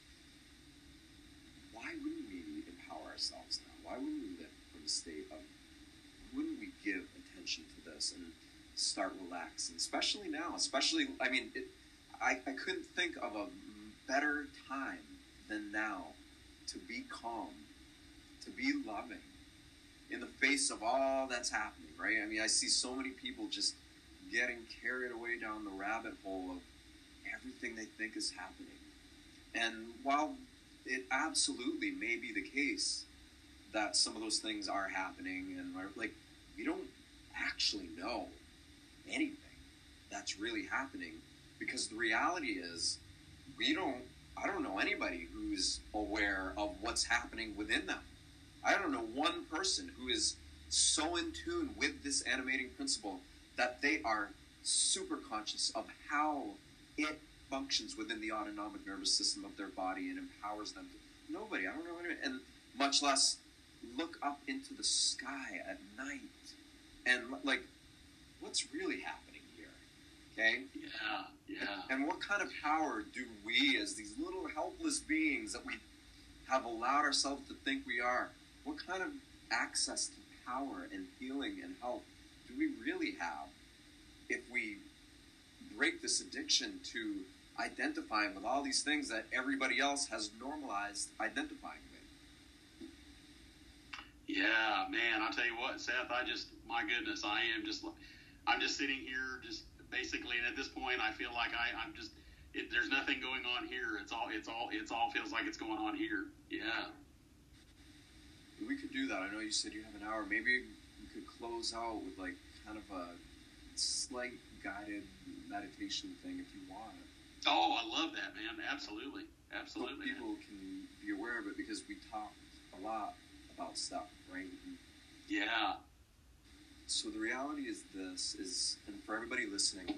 why wouldn't we empower ourselves now? Why wouldn't we live from a state of, wouldn't we give attention to this and start relaxing, especially now, especially, I mean, it, I, I couldn't think of a better time than now to be calm, to be loving in the face of all that's happening, right? I mean, I see so many people just getting carried away down the rabbit hole of everything they think is happening. And while it absolutely may be the case that some of those things are happening, and like, we don't actually know anything that's really happening, because the reality is we don't, I don't know anybody who's aware of what's happening within them. I don't know one person who is so in tune with this animating principle that they are super conscious of how it functions within the autonomic nervous system of their body and empowers them. Nobody, I don't know anyone, and much less look up into the sky at night and like, what's really happening here? Okay? Yeah, yeah. And what kind of power do we, as these little helpless beings that we have allowed ourselves to think we are, what kind of access to power and healing and health do we really have if we break this addiction to identifying with all these things that everybody else has normalized identifying with? Yeah, man, I'll tell you what, Seth, I just, my goodness, I am just, I'm just sitting here just basically, and at this point, I feel like I, I'm just, it, there's nothing going on here. It's all, it's all, it's all feels like it's going on here. Yeah. We could do that. I know you said you have an hour. Maybe we could close out with like kind of a slight guided meditation thing if you want. Oh, I love that, man. Absolutely. Absolutely. So people man. can be aware of it because we talk a lot about stuff, right? And yeah. so the reality is this, is, and for everybody listening,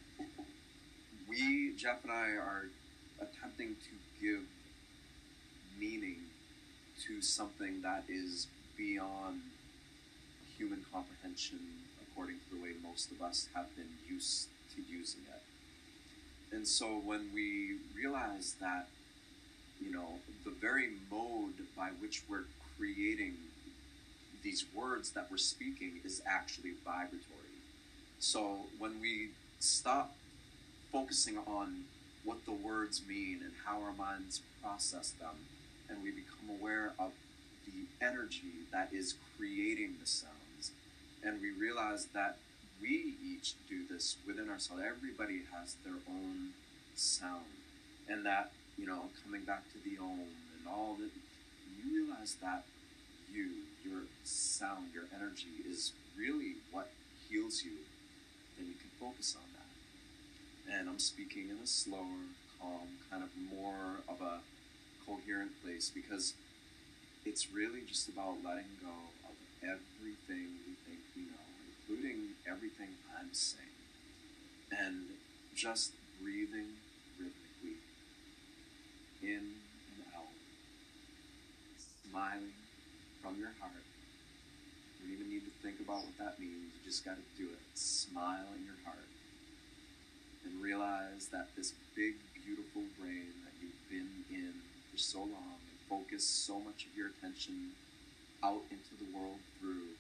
we, Jeff and I, are attempting to give meaning to something that is beyond human comprehension according to the way most of us have been used to using it. And so when we realize that, you know, the very mode by which we're creating these words that we're speaking is actually vibratory. So when we stop focusing on what the words mean and how our minds process them, and we become aware of the energy that is creating the sounds, and we realize that we each do this within ourselves. Everybody has their own sound, and that, you know, coming back to the Om and all that, you realize that you, your sound, your energy is really what heals you, then you can focus on that. And I'm speaking in a slower, calm, kind of more of a coherent place, because it's really just about letting go of everything we think we know, including everything I'm saying, and just breathing rhythmically in and out, smiling from your heart. You don't even need to think about what that means. You just got to do it. Smile in your heart and realize that this big, beautiful brain that you've been in for so long and focused so much of your attention out into the world through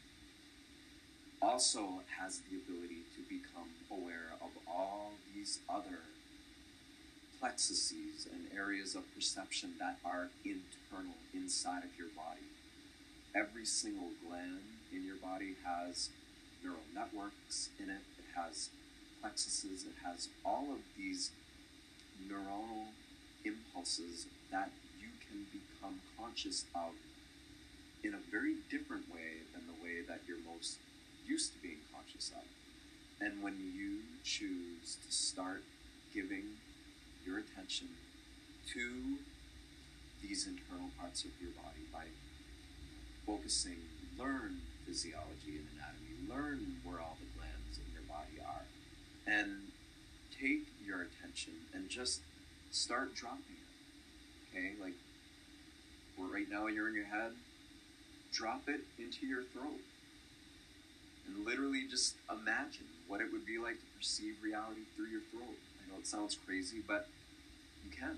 also has the ability to become aware of all these other plexuses and areas of perception that are internal inside of your body. Every single gland in your body has neural networks in it. It has plexuses. It has all of these neuronal impulses that you can become conscious of in a very different way than the way that you're most used to being conscious of. And when you choose to start giving your attention to these internal parts of your body by focusing, learn physiology and anatomy, learn where all the glands in your body are, and take your attention and just start dropping it. Okay, like, we're right now you're in your head, drop it into your throat. And literally just imagine what it would be like to perceive reality through your throat. I know it sounds crazy, but you can.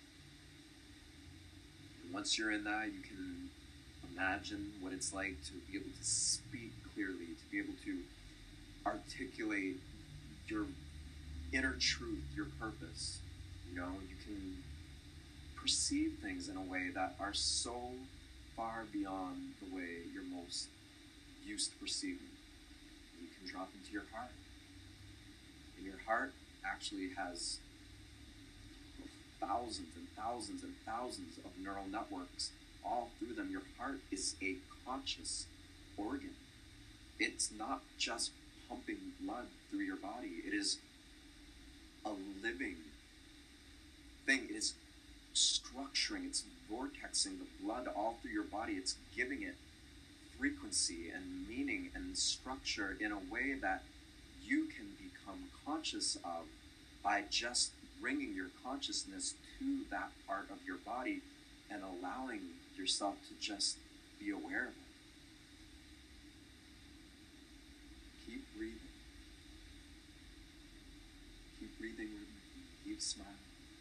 And once you're in that, you can imagine what it's like to be able to speak clearly, to be able to articulate your inner truth, your purpose. You know, you can perceive things in a way that are so far beyond the way you're most used to perceiving. You can drop into your heart. And your heart actually has thousands and thousands and thousands of neural networks all through them. Your heart is a conscious organ. It's not just pumping blood through your body. It is a living thing. It is structuring, it's vortexing the blood all through your body. It's giving it frequency and meaning and structure in a way that you can become conscious of by just bringing your consciousness to that part of your body and allowing yourself to just be aware of it. Keep breathing. breathing rhythmically. Keep smiling.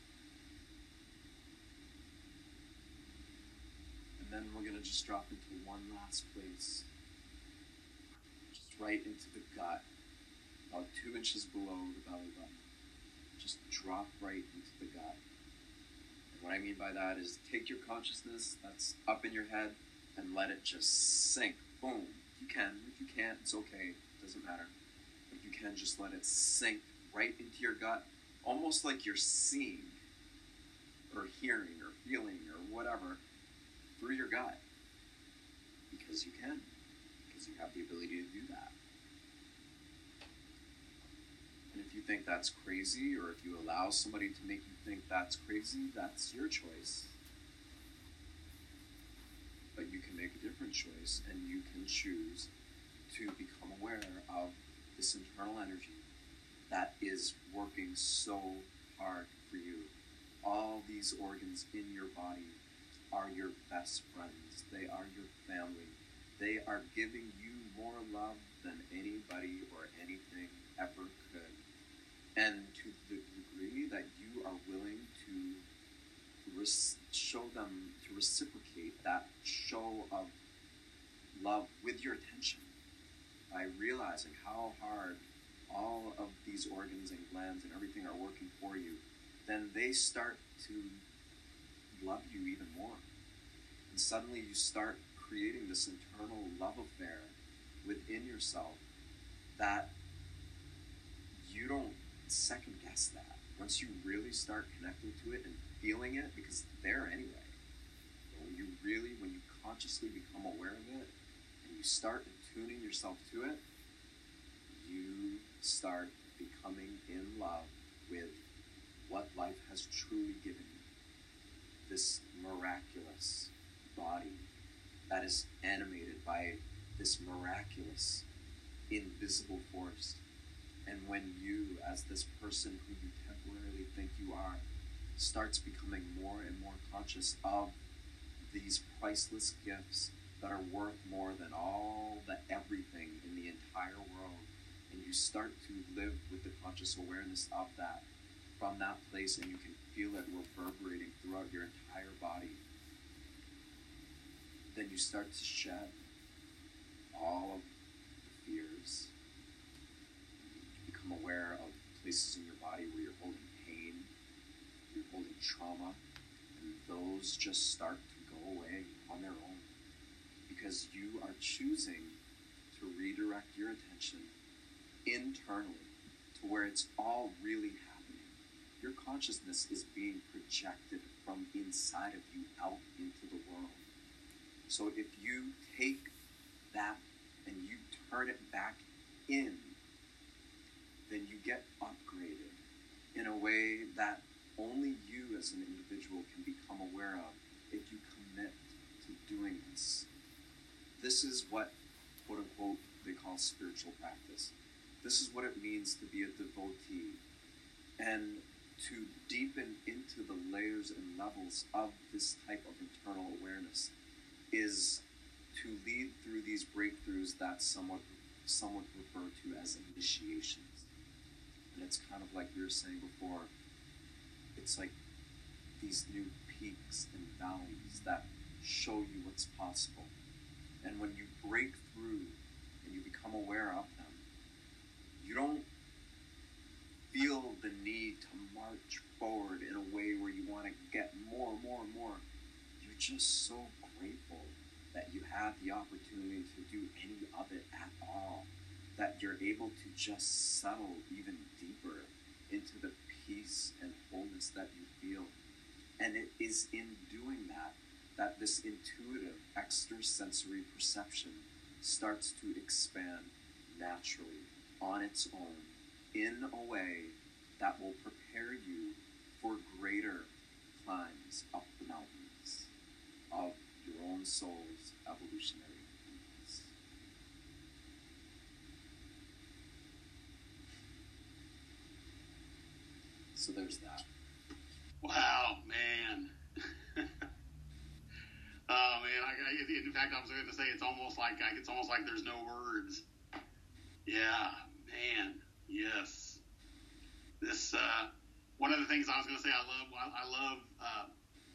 And then we're going to just drop into one last place. Just right into the gut. About two inches below the belly button. Just drop right into the gut. And what I mean by that is take your consciousness that's up in your head and let it just sink. Boom. You can. If you can't, it's okay. It doesn't matter. But you can just let it sink right into your gut, almost like you're seeing or hearing or feeling or whatever through your gut. Because you can. Because you have the ability to do that. And if you think that's crazy, or if you allow somebody to make you think that's crazy, that's your choice. But you can make a different choice, and you can choose to become aware of this internal energy that is working so hard for you. All these organs in your body are your best friends. They are your family. They are giving you more love than anybody or anything ever could. And to the degree that you are willing to res- show them, to reciprocate that show of love with your attention, by realizing how hard all of these organs and glands and everything are working for you, then they start to love you even more. And suddenly you start creating this internal love affair within yourself that you don't second guess that. Once you really start connecting to it and feeling it, because it's there anyway. But when you really, when you consciously become aware of it, and you start attuning yourself to it, you start becoming in love with what life has truly given you. This miraculous body that is animated by this miraculous invisible force. And when you, as this person who you temporarily think you are, starts becoming more and more conscious of these priceless gifts that are worth more than all the everything in the entire world, and you start to live with the conscious awareness of that from that place, and you can feel it reverberating throughout your entire body, then you start to shed all of the fears. You become aware of places in your body where you're holding pain, you're holding trauma, and those just start to go away on their own, because you are choosing to redirect your attention internally to where it's all really happening. Your consciousness is being projected from inside of you out into the world. So if you take that and you turn it back in, then you get upgraded in a way that only you as an individual can become aware of if you commit to doing this. This is what, quote unquote, they call spiritual practice. This is what it means to be a devotee, and to deepen into the layers and levels of this type of internal awareness is to lead through these breakthroughs that someone, some would refer to as initiations. And it's kind of like you were saying before, it's like these new peaks and valleys that show you what's possible. And when you break through and you become aware of them, you don't feel the need to march forward in a way where you want to get more and more and more. You're just so grateful that you have the opportunity to do any of it at all, that you're able to just settle even deeper into the peace and wholeness that you feel. And it is in doing that that this intuitive extrasensory perception starts to expand naturally on its own in a way that will prepare you for greater climbs up the mountains of your own soul's evolutionary paths. So there's that. Wow, man. Oh man, I, I, in fact, I was going to say it's almost like I, it's almost like there's no words. Yeah, man. Yes. this uh, one of the things I was going to say. I love I, I love uh,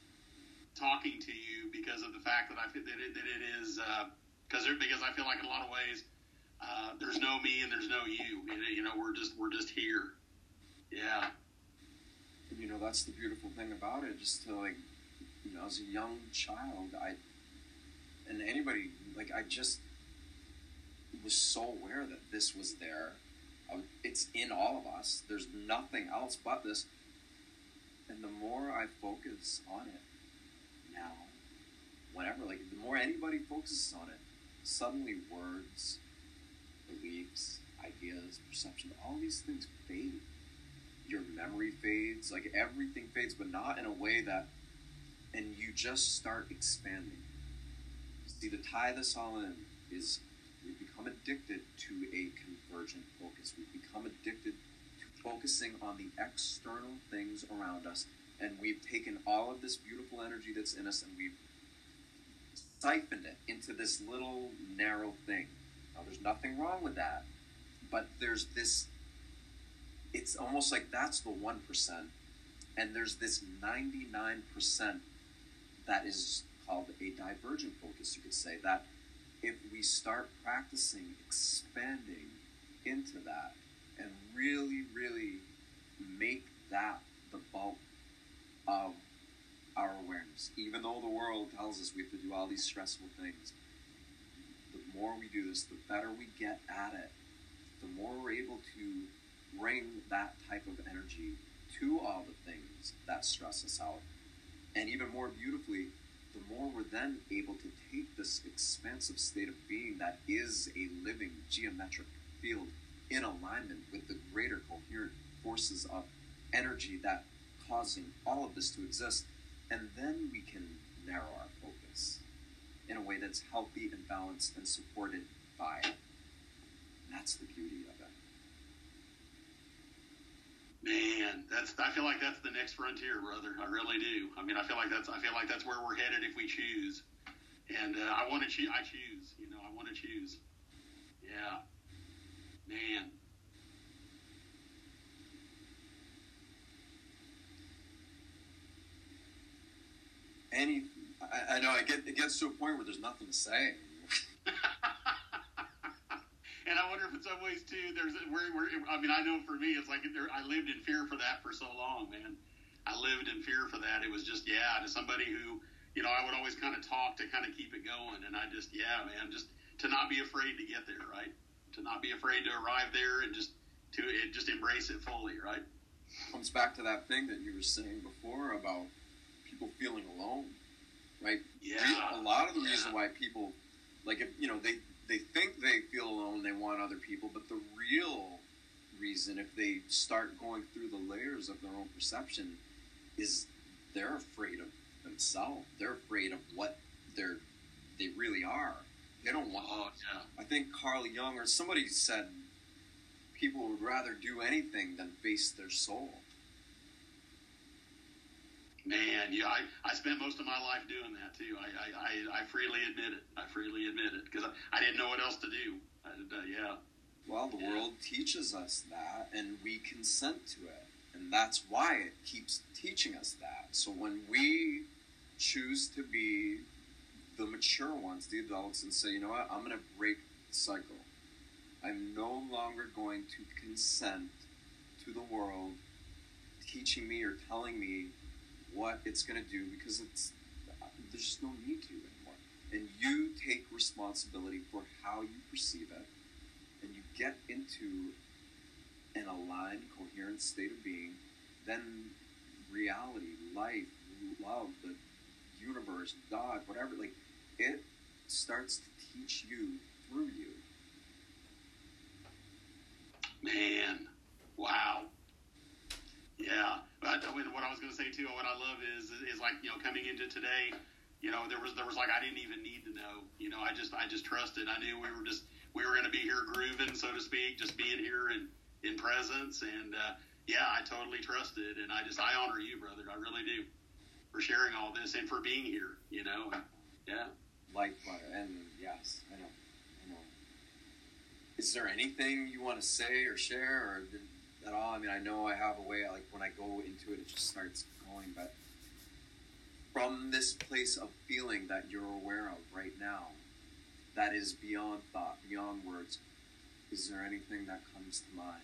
talking to you because of the fact that I feel that it, that it is because uh, because I feel like in a lot of ways uh, there's no me and there's no you. You know, we're just we're just here. Yeah. And, you know, that's the beautiful thing about it. Just to, like, you know, as a young child, I and anybody, like, I just was so aware that this was there. I, it's in all of us. There's nothing else but this. And the more I focus on it now, whenever, like, the more anybody focuses on it, suddenly words, beliefs, ideas, perception, all these things fade. Your memory fades, like, everything fades, but not in a way that, and you just start expanding. See, to tie this all in is we've become addicted to a convergent focus. We've become addicted to focusing on the external things around us, and we've taken all of this beautiful energy that's in us and we've siphoned it into this little narrow thing. Now, there's nothing wrong with that, but there's this, it's almost like that's the one percent, and there's this ninety-nine percent that is called a divergent focus, you could say, that if we start practicing expanding into that and really, really make that the bulk of our awareness, even though the world tells us we have to do all these stressful things, the more we do this, the better we get at it, the more we're able to bring that type of energy to all the things that stress us out. And even more beautifully, the more we're then able to take this expansive state of being that is a living geometric field in alignment with the greater coherent forces of energy that causing all of this to exist. And then we can narrow our focus in a way that's healthy and balanced and supported by it. And that's the beauty of it. Man, that's I feel like that's the next frontier, brother. I really do. I mean, I feel like that's I feel like that's where we're headed if we choose. And uh, I want to choose. I choose. You know, I want to choose. Yeah, man. Any, I, I know I get it gets to a point where there's nothing to say. And I wonder if in some ways too, there's where we're. I mean, I know for me, it's like there, I lived in fear for that for so long, man. I lived in fear for that. It was just, yeah, to somebody who, you know, I would always kind of talk to kind of keep it going, and I just, yeah, man, just to not be afraid to get there, right? To not be afraid to arrive there, and just to it, just embrace it fully, right? Comes back to that thing that you were saying before about people feeling alone, right? Yeah. A lot of the yeah. reason why people, like, if you know, they. They think they feel alone, they want other people, but the real reason, if they start going through the layers of their own perception, is they're afraid of themselves. They're afraid of what they're, they really are. They don't want... Oh, yeah. I think Carl Jung or somebody said people would rather do anything than face their soul. Man, yeah, I, I spent most of my life doing that too. I I, I, I freely admit it. I freely admit it because I, I didn't know what else to do. I, uh, yeah. Well, the yeah. world teaches us that, and we consent to it, and that's why it keeps teaching us that. So when we choose to be the mature ones, the adults, and say, you know what, I'm going to break the cycle. I'm no longer going to consent to the world teaching me or telling me what it's going to do, because it's there's just no need to anymore. And you take responsibility for how you perceive it, and you get into an aligned, coherent state of being, then reality, life, love, the universe, God, whatever, like, it starts to teach you through you. Man, wow. Yeah, but what I was going to say too, what I love is is like, you know, coming into today, you know, there was there was like I didn't even need to know, you know, I just I just trusted. I knew we were just we were going to be here grooving, so to speak, just being here in in presence, and uh, yeah, I totally trusted, and I just I honor you, brother, I really do, for sharing all this and for being here, you know, yeah. Likewise, and yes, I know, I know. Is there anything you want to say or share, or? at all. I mean, I know I have a way, like when I go into it, it just starts going, but from this place of feeling that you're aware of right now, that is beyond thought, beyond words, is there anything that comes to mind?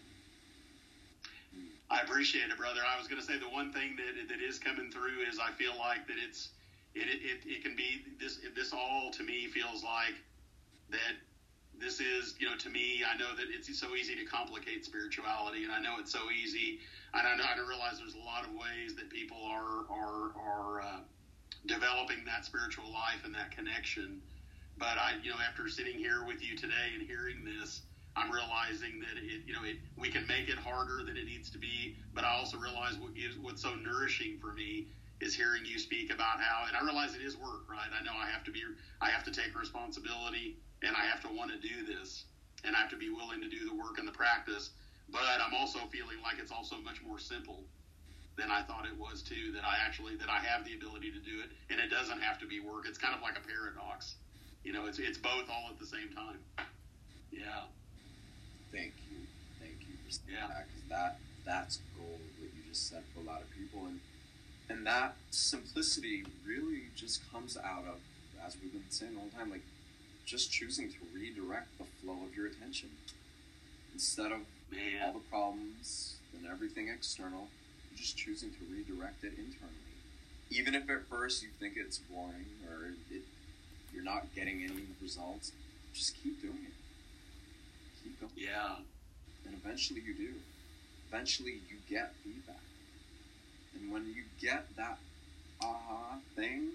I appreciate it, brother. I was going to say the one thing that that is coming through is I feel like that it's it it, it can be this this all to me feels like that this is, you know, to me, I know that it's so easy to complicate spirituality, and I know it's so easy, and I know I don't realize there's a lot of ways that people are are are uh, developing that spiritual life and that connection. But I, you know, after sitting here with you today and hearing this, I'm realizing that it, you know, it, we can make it harder than it needs to be. But I also realize what is what's so nourishing for me is hearing you speak about how, and I realize it is work, right? I know I have to be, I have to take responsibility, and I have to want to do this, and I have to be willing to do the work and the practice. But I'm also feeling like it's also much more simple than I thought it was too. That I actually, that I have the ability to do it, and it doesn't have to be work. It's kind of like a paradox, you know. It's it's both all at the same time. Yeah. Thank you, thank you for saying yeah. that, because that that's gold that you just said for a lot of people, and and that simplicity really just comes out of, as we've been saying the whole time, like just choosing to redirect the flow of your attention instead of Man. all the problems and everything external. You're just choosing to redirect it internally, even if at first you think it's boring or it, you're not getting any results. Just keep doing it. Keep going. Yeah. And eventually you do. Eventually you get feedback. And when you get that aha thing,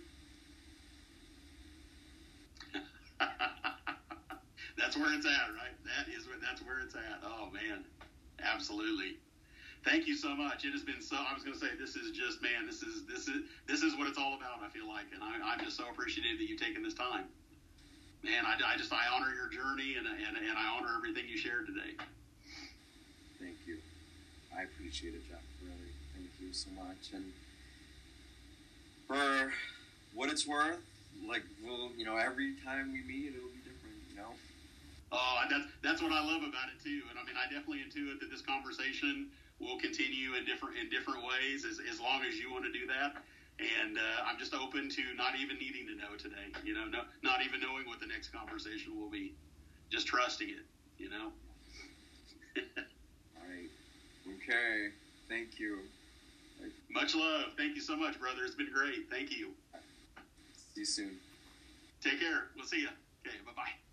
that's where it's at, right? That is where, that's where it's at. Oh, man. Absolutely. Thank you so much. It has been so, I was going to say, this is just, man, this is, this is, this is what it's all about, I feel like. And I, I'm just so appreciative that you've taken this time. Man, I, I just, I honor your journey, and, and and I honor everything you shared today. Thank you. I appreciate it, Jeff. Really. Thank you so much. And for what it's worth, like, we'll, you know, every time we meet, it'll be different, you know? Oh, and that's, that's what I love about it, too. And I mean, I definitely intuit that this conversation will continue in different, in different ways as, as long as you want to do that. And uh, I'm just open to not even needing to know today, you know, no, not even knowing what the next conversation will be, just trusting it, you know. All right. Okay. Thank you. Much love. Thank you so much, brother. It's been great. Thank you. See you soon. Take care. We'll see you. Okay. Bye-bye.